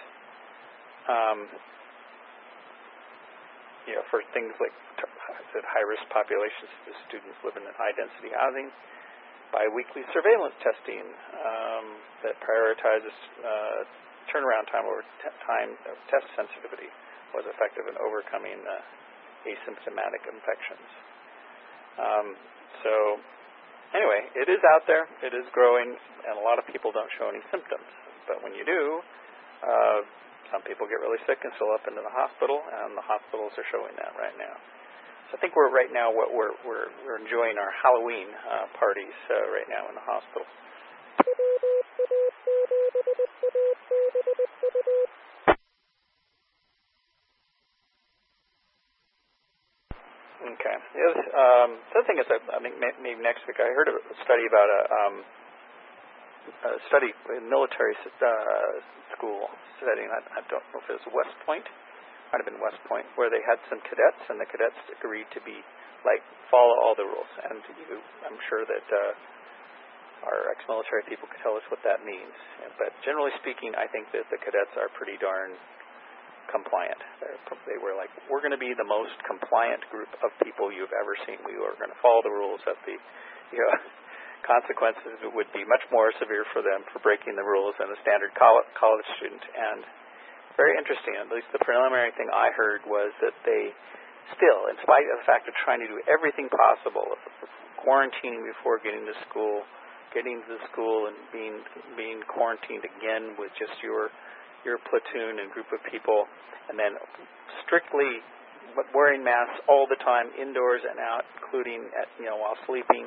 Speaker 1: For things like high-risk populations, the students living in high-density housing, biweekly surveillance testing that prioritizes turnaround time over time of test sensitivity was effective in overcoming asymptomatic infections. So anyway, it is out there, it is growing, and a lot of people don't show any symptoms. But when you do, some people get really sick and still up into the hospital, and the hospitals are showing that right now. So I think we're enjoying our Halloween parties right now in the hospital. Okay. The other thing is, I think maybe next week, I heard a study about a study in military school setting. I don't know if it was West Point. Might have been West Point, where they had some cadets, and the cadets agreed to follow all the rules. And I'm sure that our ex-military people could tell us what that means. But generally speaking, I think that the cadets are pretty darn compliant. They were like, we're going to be the most compliant group of people you've ever seen. We are going to follow the rules. That the consequences would be much more severe for them for breaking the rules than a standard college student. And very interesting, at least the preliminary thing I heard was that they still, in spite of the fact of trying to do everything possible, quarantining before getting to school and being quarantined again with just your platoon and group of people, and then strictly wearing masks all the time, indoors and out, including while sleeping.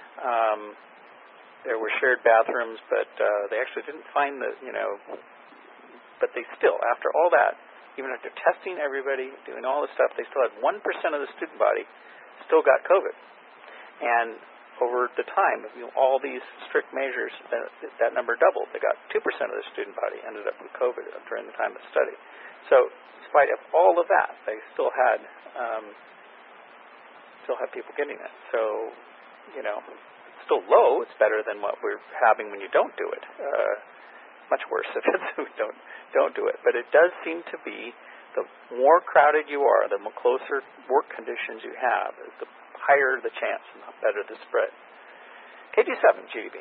Speaker 1: There were shared bathrooms, but they actually didn't find but they still, after all that, even after testing everybody, doing all this stuff, they still had 1% of the student body still got COVID. And over the time of all these strict measures, that number doubled. They got 2% of the student body ended up with COVID during the time of the study. So, in spite of all of that, they still had people getting it. So, it's still low. It's better than what we're having when you don't do it. Much worse if we don't do it. But it does seem to be the more crowded you are, the closer work conditions you have, the higher the chance and the better the spread. KG7, GDB.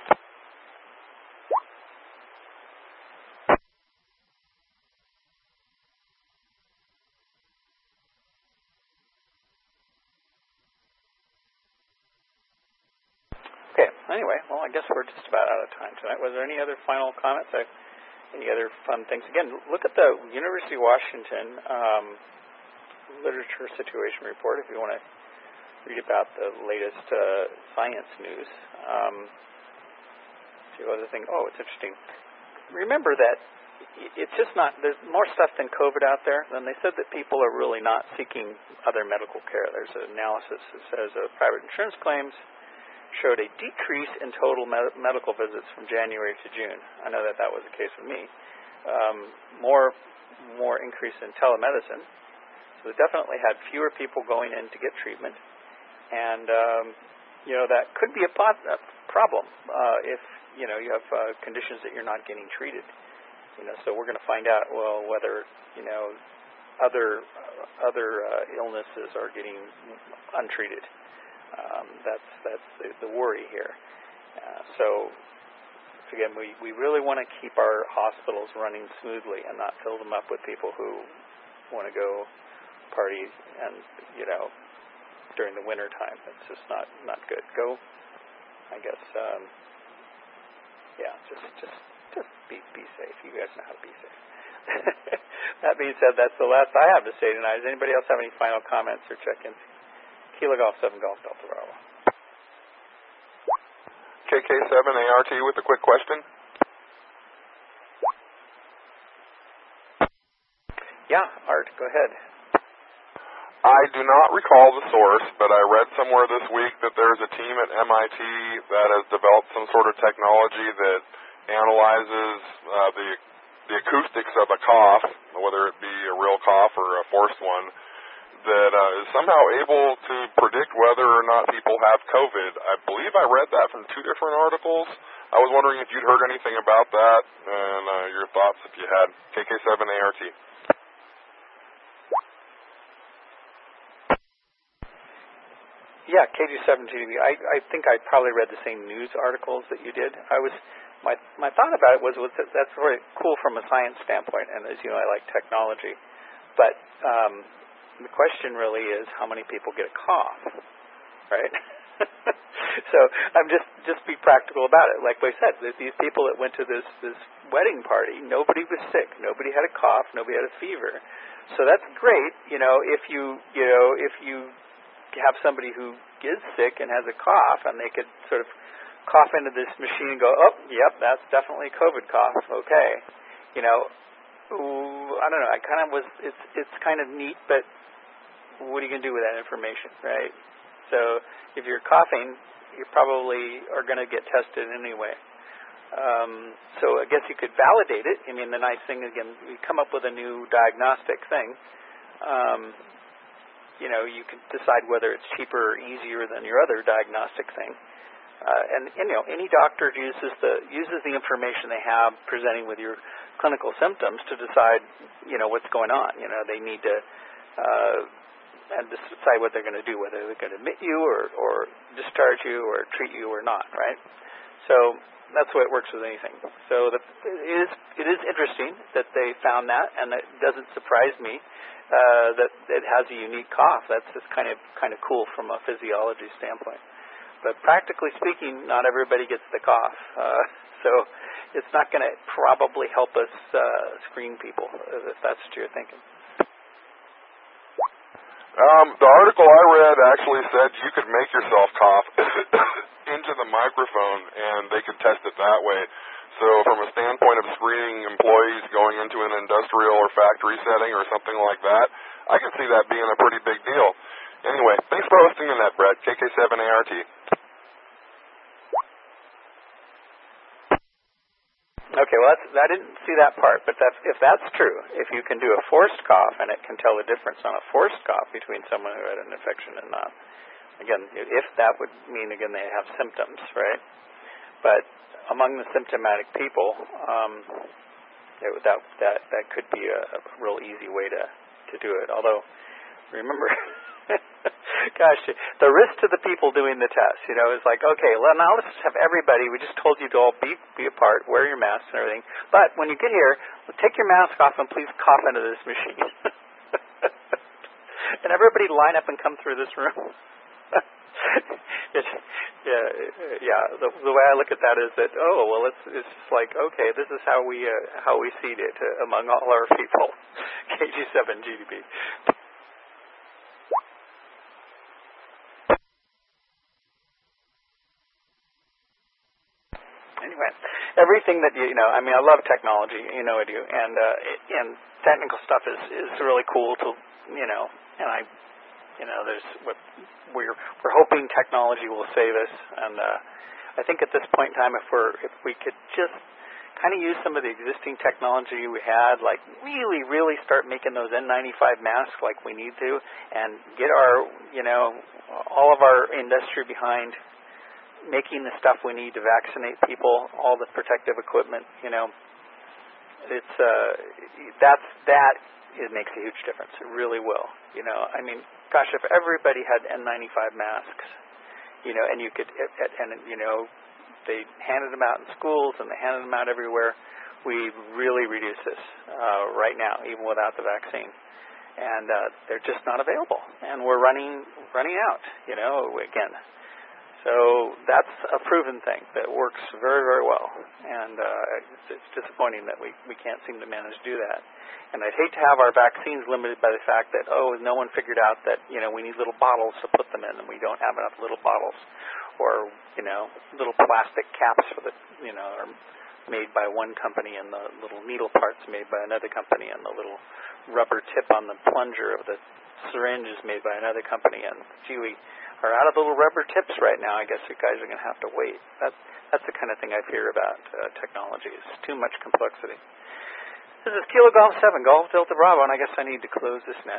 Speaker 1: Okay, anyway, well, I guess we're just about out of time tonight. Was there any other final comments? Any other fun things? Again, look at the University of Washington literature situation report if you want to read about the latest science news. See other thing. Oh, it's interesting. remember that it's just not, there's more stuff than COVID out there. And they said that people are really not seeking other medical care. There's an analysis that says private insurance claims showed a decrease in total medical visits from January to June. I know that was the case with me. More increase in telemedicine. So they definitely had fewer people going in to get treatment. And, that could be a problem if, you have conditions that you're not getting treated. So we're going to find out, whether, other illnesses are getting untreated. That's the worry here. So again, we really want to keep our hospitals running smoothly and not fill them up with people who want to go party and, during the winter time. It's just not good. Go, I guess, just be safe. You guys know how to be safe. That being said, that's the last I have to say tonight. Does anybody else have any final comments or check-ins? Kilo Golf 7 Golf Delta Bravo.
Speaker 6: KK7 ART with a quick question.
Speaker 1: Yeah, Art, go ahead.
Speaker 6: I do not recall the source, but I read somewhere this week that there's a team at MIT that has developed some sort of technology that analyzes the acoustics of a cough, whether it be a real cough or a forced one, that is somehow able to predict whether or not people have COVID. I believe I read that from 2 different articles. I was wondering if you'd heard anything about that and your thoughts if you had. KK7ART.
Speaker 1: Yeah, KG7GDB. I think I probably read the same news articles that you did. My thought about it was that that's very cool from a science standpoint, and as you know, I like technology. But the question really is how many people get a cough, right? So I'm just be practical about it. Like I said, these people that went to this wedding party, nobody was sick, nobody had a cough, nobody had a fever. So that's great, if you have somebody who is sick and has a cough, and they could sort of cough into this machine and go, oh, yep, that's definitely COVID cough. Okay, I don't know. It's kind of neat, but what are you going to do with that information, right? So if you're coughing, you probably are going to get tested anyway. So I guess you could validate it. I mean, the nice thing, again, we come up with a new diagnostic thing. You can decide whether it's cheaper or easier than your other diagnostic thing. And any doctor uses the information they have presenting with your clinical symptoms to decide, what's going on. They need to and decide what they're going to do, whether they're going to admit you or discharge you or treat you or not, right? So that's the way it works with anything. So it is interesting that they found that, and it doesn't surprise me that it has a unique cough. That's just kind of cool from a physiology standpoint. But practically speaking, not everybody gets the cough. So it's not going to probably help us screen people, if that's what you're thinking.
Speaker 6: The article I read actually said you could make yourself cough into the microphone, and they could test it that way. So from a standpoint of screening employees going into an industrial or factory setting or something like that, I can see that being a pretty big deal. Anyway, thanks for hosting the net, Brett. KK7ART.
Speaker 1: Okay, well, I didn't see that part, but if that's true, if you can do a forced cough and it can tell the difference on a forced cough between someone who had an infection and not, again, if that would mean, again, they have symptoms, right? But among the symptomatic people, that could be a real easy way to do it. Although, remember, gosh, the risk to the people doing the test, is like, okay, well, now let's have everybody, we just told you to all be apart, wear your masks and everything, but when you get here, take your mask off and please cough into this machine. And everybody line up and come through this room. The way I look at that is that, it's just like, okay, this is how we seed it among all our people. KG7 GDB. anyway, everything that you know, I mean, I love technology, you know I do, and technical stuff is really cool to, you know, and I, you know, there's what we're hoping technology will save us, and I think at this point in time, if we could just kind of use some of the existing technology we had, like really start making those N95 masks like we need to, and get our, you know, all of our industry behind making the stuff we need to vaccinate people, all the protective equipment, you know, it's it makes a huge difference. It really will. You know, I mean, gosh, if everybody had N95 masks, you know, and you could, and you know, they handed them out in schools and they handed them out everywhere, we really reduce this right now, even without the vaccine. And they're just not available, and we're running out. You know, again. So that's a proven thing that works very, very well, and it's disappointing that we can't seem to manage to do that. And I'd hate to have our vaccines limited by the fact that, no one figured out that, you know, we need little bottles to put them in, and we don't have enough little bottles, or, you know, little plastic caps for the, you know, are made by one company, and the little needle parts made by another company, and the little rubber tip on the plunger of the syringe is made by another company, and gee, we are out of the little rubber tips right now. I guess you guys are going to have to wait. That's the kind of thing I fear about technology. It's too much complexity. This is Kilo Golf 7, Golf Delta Bravo, and I guess I need to close this net.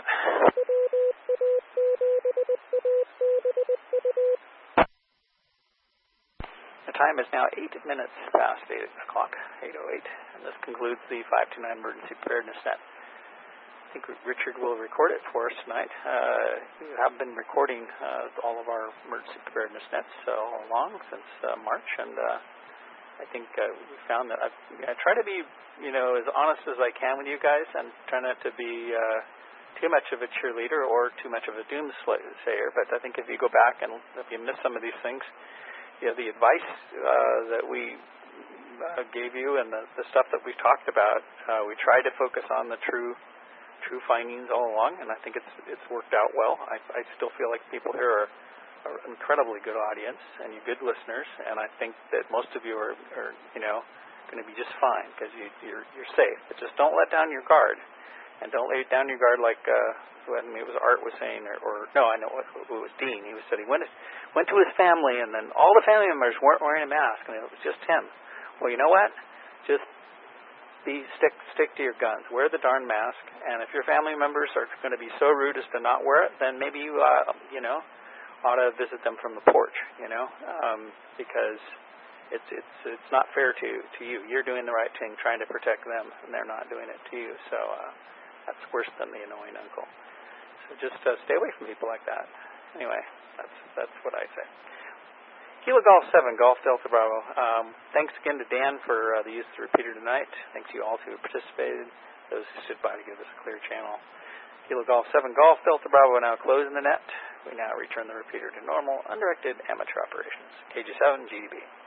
Speaker 1: The time is now 8 minutes past 8 o'clock, 8:08, and this concludes the 529 Emergency Preparedness Net. I think Richard will record it for us tonight. We have been recording all of our emergency preparedness nets all along since March, and I think we found that I try to be, you know, as honest as I can with you guys, and try not to be too much of a cheerleader or too much of a doomsayer. But I think if you go back and if you miss some of these things, you know, the advice that we gave you and the stuff that we talked about, we tried to focus on the true findings all along, and I think it's worked out well. I still feel like people here are an incredibly good audience, and you're good listeners, and I think that most of you are you know, going to be just fine because you're safe. But just don't let down your guard, and don't lay down your guard like it was Art was saying, or no, I know it was Dean. He said he went to his family, and then all the family members weren't wearing a mask, and it was just him. Well, you know what? Just stick to your guns. Wear the darn mask, and if your family members are going to be so rude as to not wear it, then maybe you you know, ought to visit them from the porch, you know, because it's not fair to you. You're doing the right thing, trying to protect them, and they're not doing it to you. So that's worse than the annoying uncle. So just stay away from people like that. Anyway, that's what I say. Kilo Golf 7, Golf Delta Bravo. Thanks again to Dan for the use of the repeater tonight. Thanks to you all who participated, those who stood by to give us a clear channel. Kilo Golf 7, Golf Delta Bravo now closing the net. We now return the repeater to normal, undirected amateur operations. KG7, GDB.